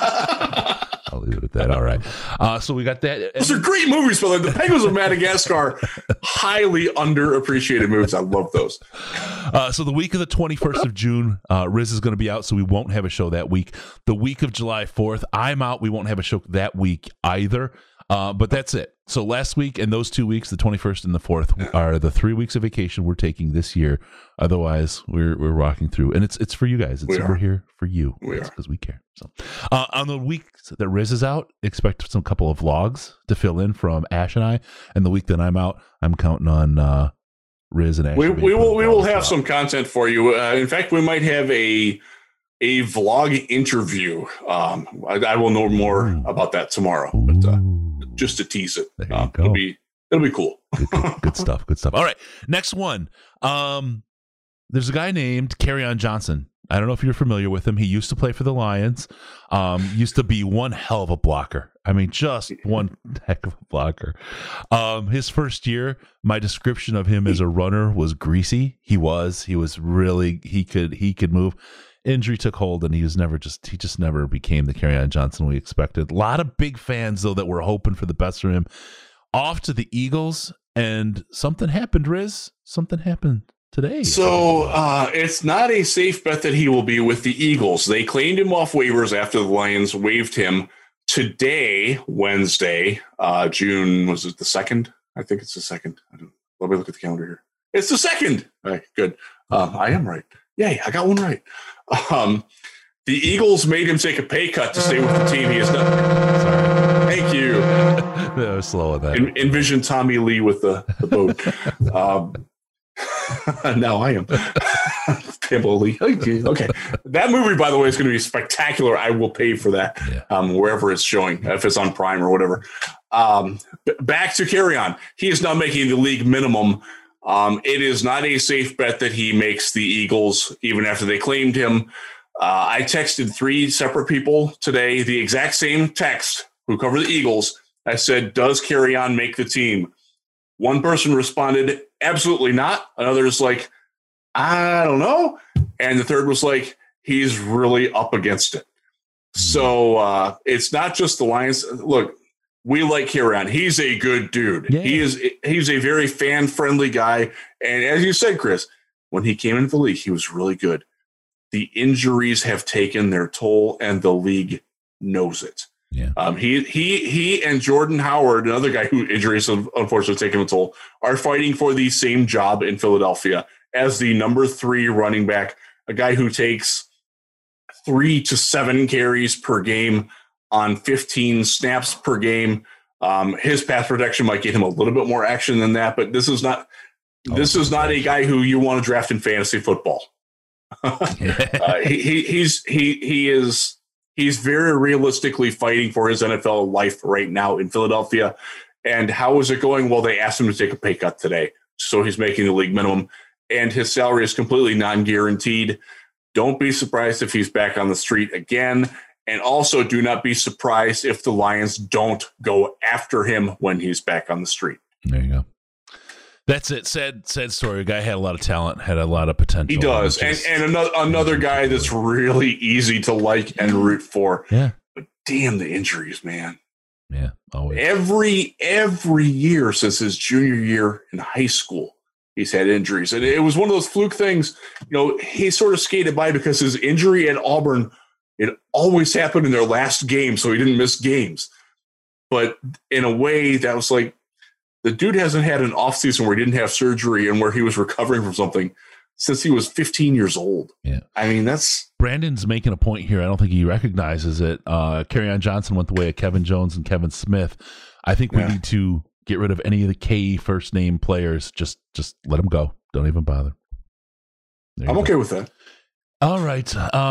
I'll leave it at that. All right. Uh, so we got that. Those are great movies, but the Penguins of Madagascar, highly underappreciated movies. I love those. Uh, so the week of the twenty-first of June, uh, Riz is going to be out, so we won't have a show that week. The week of July fourth, I'm out. We won't have a show that week either. Uh, but that's it. So last week and those two weeks, the twenty-first and the fourth, are the three weeks of vacation we're taking this year. Otherwise, we're we're rocking through, and it's it's for you guys. It's, We we're are. here for you. We are. because we care. So uh, on the week that Riz is out, expect some couple of vlogs to fill in from Ash and I. And the week that I'm out, I'm counting on uh, Riz and Ash. We, to be we will putting we will vlogs have out. some content for you. Uh, in fact, we might have a a vlog interview. Um, I, I will know more Ooh. about that tomorrow, but uh, Ooh. just to tease it, There you um, go. it'll be it'll be cool. good, good, good stuff. Good stuff. All right. Next one. Um, there's a guy named Carryon Johnson. I don't know if you're familiar with him. He used to play for the Lions. Um, used to be one hell of a blocker. I mean, just one heck of a blocker. Um, his first year, my description of him as a runner was greasy. He was. He was really. He could. He could move. Injury took hold, and he was never just. He just never became the Kerryon Johnson we expected. A lot of big fans though that were hoping for the best for him. Off to the Eagles, and something happened. Riz, something happened today. So uh, it's not a safe bet that he will be with the Eagles. They claimed him off waivers after the Lions waived him. Today, Wednesday, uh, June, was it the second? I think it's the second. I don't, let me look at the calendar here. It's the second. All right, good. Um, I am right. Yay, I got one right. Um, the Eagles made him take a pay cut to stay with the team. He is not. Sorry. Thank you. That was slow with that. En- envision Tommy Lee with the, the boat. um, now I am. Lee. Okay. That movie, by the way, is going to be spectacular. I will pay for that yeah. um, wherever it's showing, if it's on Prime or whatever. Um, b- back to Kerryon. He is now making the league minimum. Um, it is not a safe bet that he makes the Eagles, even after they claimed him. Uh, I texted three separate people today, the exact same text, who cover the Eagles. I said, does Kerryon make the team? One person responded, absolutely not. Another's like, I don't know. And the third was like, he's really up against it. So uh, it's not just the Lions. Look, we like Kerryon. He's a good dude. Yeah. He is. He's a very fan-friendly guy. And as you said, Chris, when he came into the league, he was really good. The injuries have taken their toll, and the league knows it. Yeah. Um, he he he and Jordan Howard, another guy who injuries have unfortunately taken a toll, are fighting for the same job in Philadelphia as the number three running back, a guy who takes three to seven carries per game on fifteen snaps per game. Um, his pass protection might get him a little bit more action than that, but this is not oh, this is not a guy who you want to draft in fantasy football. uh, he, he he's he he is he's very realistically fighting for his N F L life right now in Philadelphia. And how is it going? Well, they asked him to take a pay cut today, so he's making the league minimum, and his salary is completely non-guaranteed. Don't be surprised if he's back on the street again. And also do not be surprised if the Lions don't go after him when he's back on the street. There you go. That's it. Sad, sad story. A guy had a lot of talent, had a lot of potential. He does. And, and another, another guy that's really easy to like and root for. Yeah. But damn the injuries, man. Yeah. Always. Every, every year since his junior year in high school, he's had injuries. And it was one of those fluke things. You know, he sort of skated by because his injury at Auburn, it always happened in their last game, so he didn't miss games. But in a way, that was like, the dude hasn't had an offseason where he didn't have surgery and where he was recovering from something since he was fifteen years old. Yeah. I mean, that's... Brandon's making a point here. I don't think he recognizes it. Uh, Kerryon Johnson went the way of Kevin Jones and Kevin Smith. I think we yeah. need to get rid of any of the K first name players. Just just let them go. Don't even bother. I'm okay with that. All right.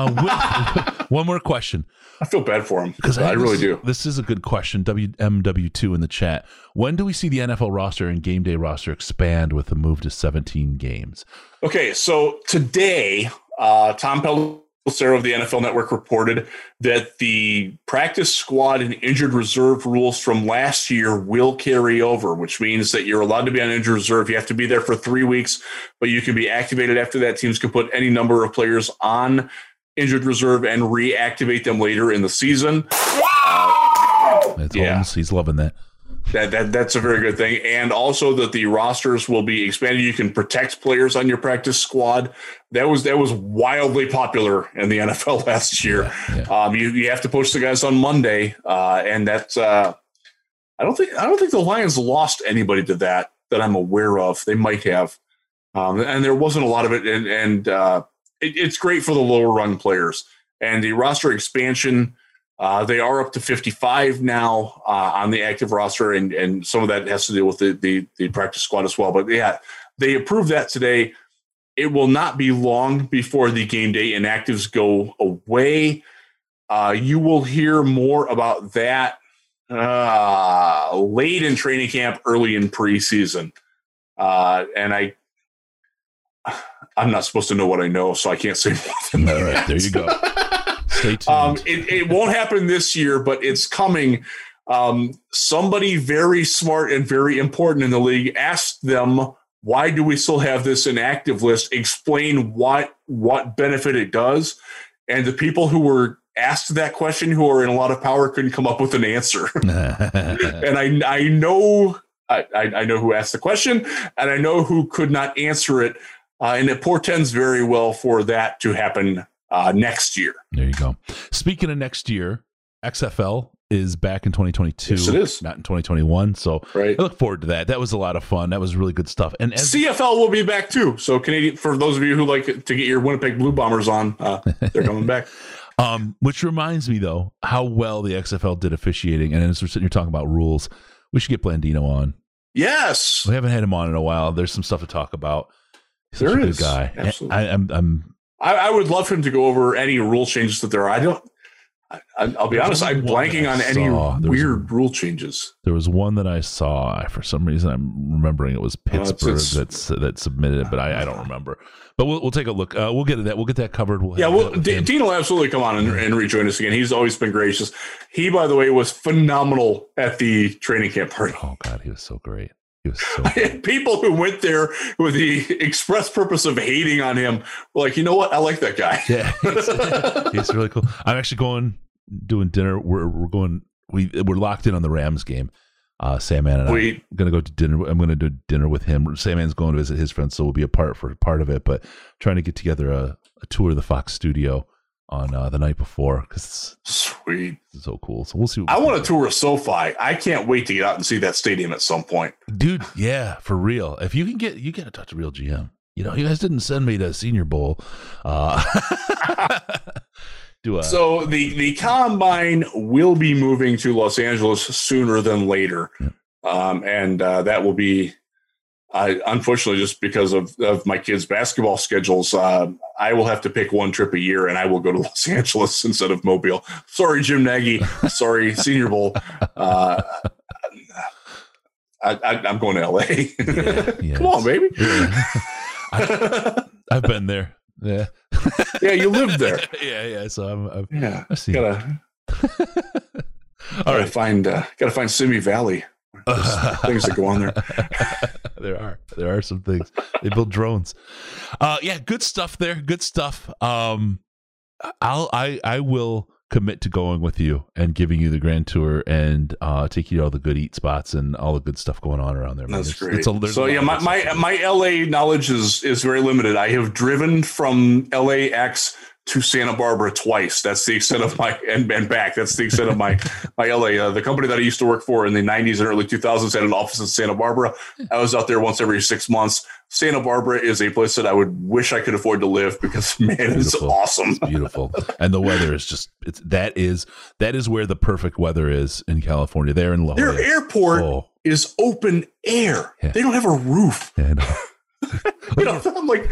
Uh, one more question. I feel bad for him because I, I this, really do. This is a good question. W M W two in the chat. When do we see the N F L roster and game day roster expand with the move to seventeen games? Okay, so today, uh, Tom Pelissero of the N F L Network reported that the practice squad and injured reserve rules from last year will carry over, which means that you're allowed to be on injured reserve. You have to be there for three weeks, but you can be activated after that. Teams can put any number of players on injured reserve and reactivate them later in the season. Uh, That's yeah. Holmes. He's loving that. That, that that's a very good thing. And also that the rosters will be expanded. You can protect players on your practice squad. That was that was wildly popular in the N F L last year. Yeah, yeah. Um, you, you have to post the guys on Monday. Uh, and that's uh, I don't think I don't think the Lions lost anybody to that that I'm aware of. They might have. Um, and there wasn't a lot of it. And, and uh, it, it's great for the lower run players. And the roster expansion, Uh, they are up to fifty-five now uh, on the active roster, and, and some of that has to do with the, the, the practice squad as well. But, yeah, they approved that today. It will not be long before the game day inactives go away. Uh, you will hear more about that uh, late in training camp, early in preseason. Uh, and I I'm not supposed to know what I know, so I can't say more than that. All right, there you go. Stay tuned. Um, it, it won't happen this year, but it's coming. Um, somebody very smart and very important in the league asked them, why do we still have this inactive list? Explain what what benefit it does. And the people who were asked that question, who are in a lot of power, couldn't come up with an answer. And I I know I, I know who asked the question, and I know who could not answer it. Uh, and it portends very well for that to happen uh, next year. There you go. Speaking of next year, X F L is back in twenty twenty-two. Yes, it is. Not in twenty twenty-one. So right. I look forward to that. That was a lot of fun. That was really good stuff. And as- C F L will be back too. So Canadian, for those of you who like to get your Winnipeg Blue Bombers on, uh, they're coming back. Um, which reminds me though, how well the X F L did officiating. And as we're sitting here talking about rules, we should get Blandino on. Yes. We haven't had him on in a while. There's some stuff to talk about. He's there such a is. good guy. Absolutely. I, I'm, I'm, I, I would love him to go over any rule changes that there are. I don't, I, I'll be honest, I'm blanking on any weird rule changes. There was one that I saw. For some reason, I'm remembering it was Pittsburgh uh, it's, it's, that's that submitted it, but I, I don't remember. But we'll we'll take a look. Uh, we'll get to that. We'll get that covered. We'll yeah, well, D- Dean will absolutely come on and, and rejoin us again. He's always been gracious. He, by the way, was phenomenal at the training camp party. Oh God, he was so great. He was so. People who went there with the express purpose of hating on him were like, you know what? I like that guy. Yeah, he's, he's really cool. I'm actually going doing dinner. We're we're going. We we're locked in on the Rams game. Uh, Sandman and we, I'm going to go to dinner. I'm going to do dinner with him. Sandman's going to visit his friends, so we'll be a part for part of it. But trying to get together a, a tour of the Fox studio on uh, the night before because sweet, it's so cool. So we'll see. What I want to tour of SoFi. I can't wait to get out and see that stadium at some point, dude. Yeah, for real. If you can get, you got to touch a real G M. You know, you guys didn't send me to Senior Bowl. Uh, do a, so the the combine will be moving to Los Angeles sooner than later, yeah. um, and uh, that will be. I, unfortunately, just because of, of my kids' basketball schedules, uh, I will have to pick one trip a year, and I will go to Los Angeles instead of Mobile. Sorry, Jim Nagy. Sorry, Senior Bowl. Uh, I, I, I'm going to L A. Yeah, yeah, come on, baby. Yeah. I, I've been there. Yeah, yeah, you lived there. yeah, yeah. So I'm, I'm yeah. I see. Gotta, all gotta right. Find, uh, gotta find Simi Valley. Things that go on there. there are there are some things. They build drones. Uh, yeah, good stuff there. Good stuff. Um, I'll I I will commit to going with you and giving you the grand tour and uh, taking you to all the good eat spots and all the good stuff going on around there. That's it's, great. It's a, so yeah, my my, my L A knowledge is is very limited. I have driven from L A X to Santa Barbara twice. That's the extent of my and, and back. That's the extent of my my L A. Uh, the company that I used to work for in the nineties and early two thousands had an office in Santa Barbara. I was out there once every six months. Santa Barbara is a place that I would wish I could afford to live because man, it's awesome. It's beautiful, and the weather is just it's that is that is where the perfect weather is in California. There in La Jolla. Their airport oh. is open air. Yeah. They don't have a roof. Yeah, no. you know, I'm like.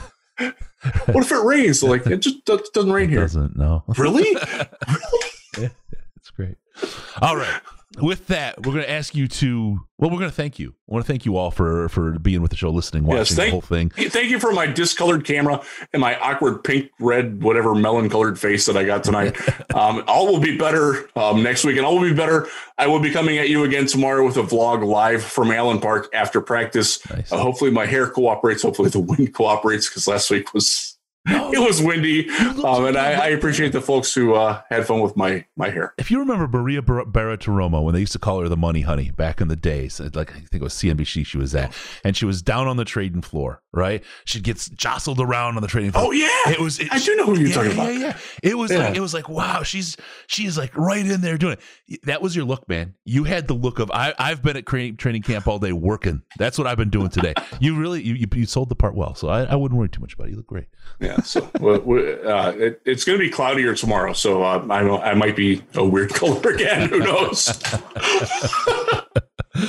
What if it rains? Like it just doesn't rain it here. Doesn't no. Really? Really? Yeah, it's great. All right. With that, we're going to ask you to. Well, we're going to thank you. I want to thank you all for for being with the show, listening, watching yes, thank, the whole thing. Thank you for my discolored camera and my awkward pink, red, whatever melon colored face that I got tonight. um, all will be better um, next week, and all will be better. I will be coming at you again tomorrow with a vlog live from Allen Park after practice. Nice. Uh, hopefully, my hair cooperates. Hopefully, the wind cooperates because last week was. No. It was windy, um, and I, I appreciate the folks who uh, had fun with my my hair. If you remember Maria Bar- Bartiromo, when they used to call her the Money Honey back in the days, like I think it was C N B C she was at, and she was down on the trading floor, right? She gets jostled around on the trading floor. Oh yeah, it was. It, I do know who you're yeah, talking about. Yeah, yeah. It was yeah. like it was like wow, she's she's like right in there doing it. That was your look, man. You had the look of I I've been at training training camp all day working. That's what I've been doing today. You really you you, you sold the part well, so I, I wouldn't worry too much about it. You look great. Yeah, so well, uh, it, it's going to be cloudier tomorrow, so uh, I I might be a weird color again. Who knows?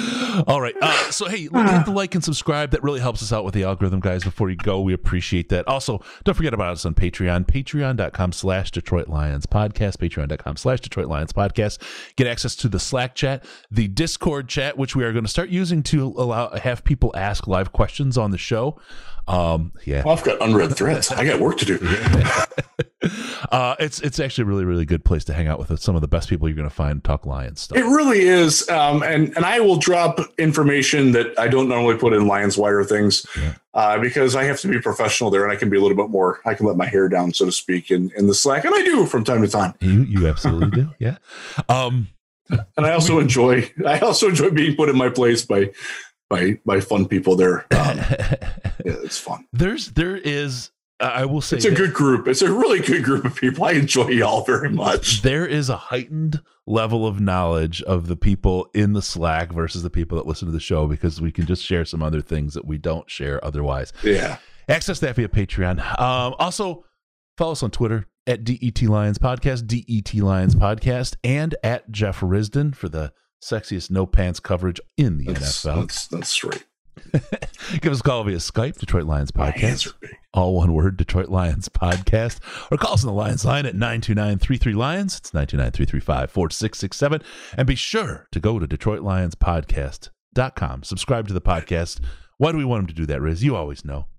All right. Uh, so, hey, hit the like and subscribe. That really helps us out with the algorithm, guys. Before you go, we appreciate that. Also, don't forget about us on Patreon. Patreon.com slash Detroit Lions podcast. Patreon.com slash Detroit Lions podcast. Get access to the Slack chat, the Discord chat, which we are going to start using to allow have people ask live questions on the show. Um, yeah. Well, I've got unread threads. I got work to do. uh, it's it's actually a really, really good place to hang out with some of the best people you're going to find talk Lions stuff. It really is. Um, and, and I will drop information that I don't normally put in Lions Wire things yeah. uh, because I have to be professional there, and I can be a little bit more, I can let my hair down, so to speak, in, in the Slack. And I do from time to time. You you absolutely do. Yeah. Um, and I also enjoy, I also enjoy being put in my place by, by, by fun people there. Um, yeah, it's fun. There's, there is, I will say it's a good group. It's a really good group of people. I enjoy y'all very much. There is a heightened level of knowledge of the people in the Slack versus the people that listen to the show, because we can just share some other things that we don't share otherwise. Yeah. Access that via Patreon. Um, also, follow us on Twitter at D E T Lions Podcast, D E T Lions Podcast, and at Jeff Risdon for the sexiest no pants coverage in the that's, N F L. That's, that's straight. Give us a call via Skype, Detroit Lions Podcast. All one word, Detroit Lions Podcast. Or call us on the Lions line at nine two nine, three three, Lions. It's nine two nine, three three five, four six six seven. And be sure to go to Detroit Lions Podcast dot com. Subscribe to the podcast. Why do we want them to do that, Riz? You always know.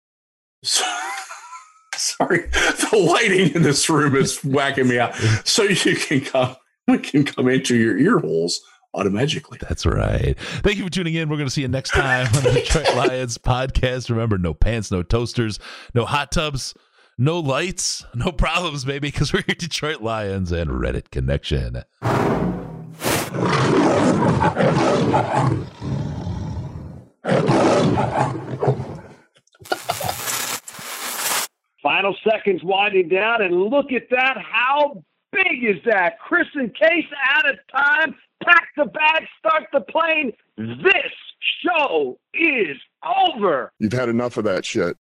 Sorry. The lighting in this room is whacking me out. So you can come, we can come into your ear holes automatically. That's right. Thank you for tuning in. We're going to see you next time on the Detroit Lions Podcast. Remember, no pants, no toasters, no hot tubs, no lights, no problems, baby, because we're your Detroit Lions and Reddit Connection. Final seconds winding down, and look at that. How big is that? Chris and Case out of time. Pack the bag, start the plane. This show is over. You've had enough of that shit.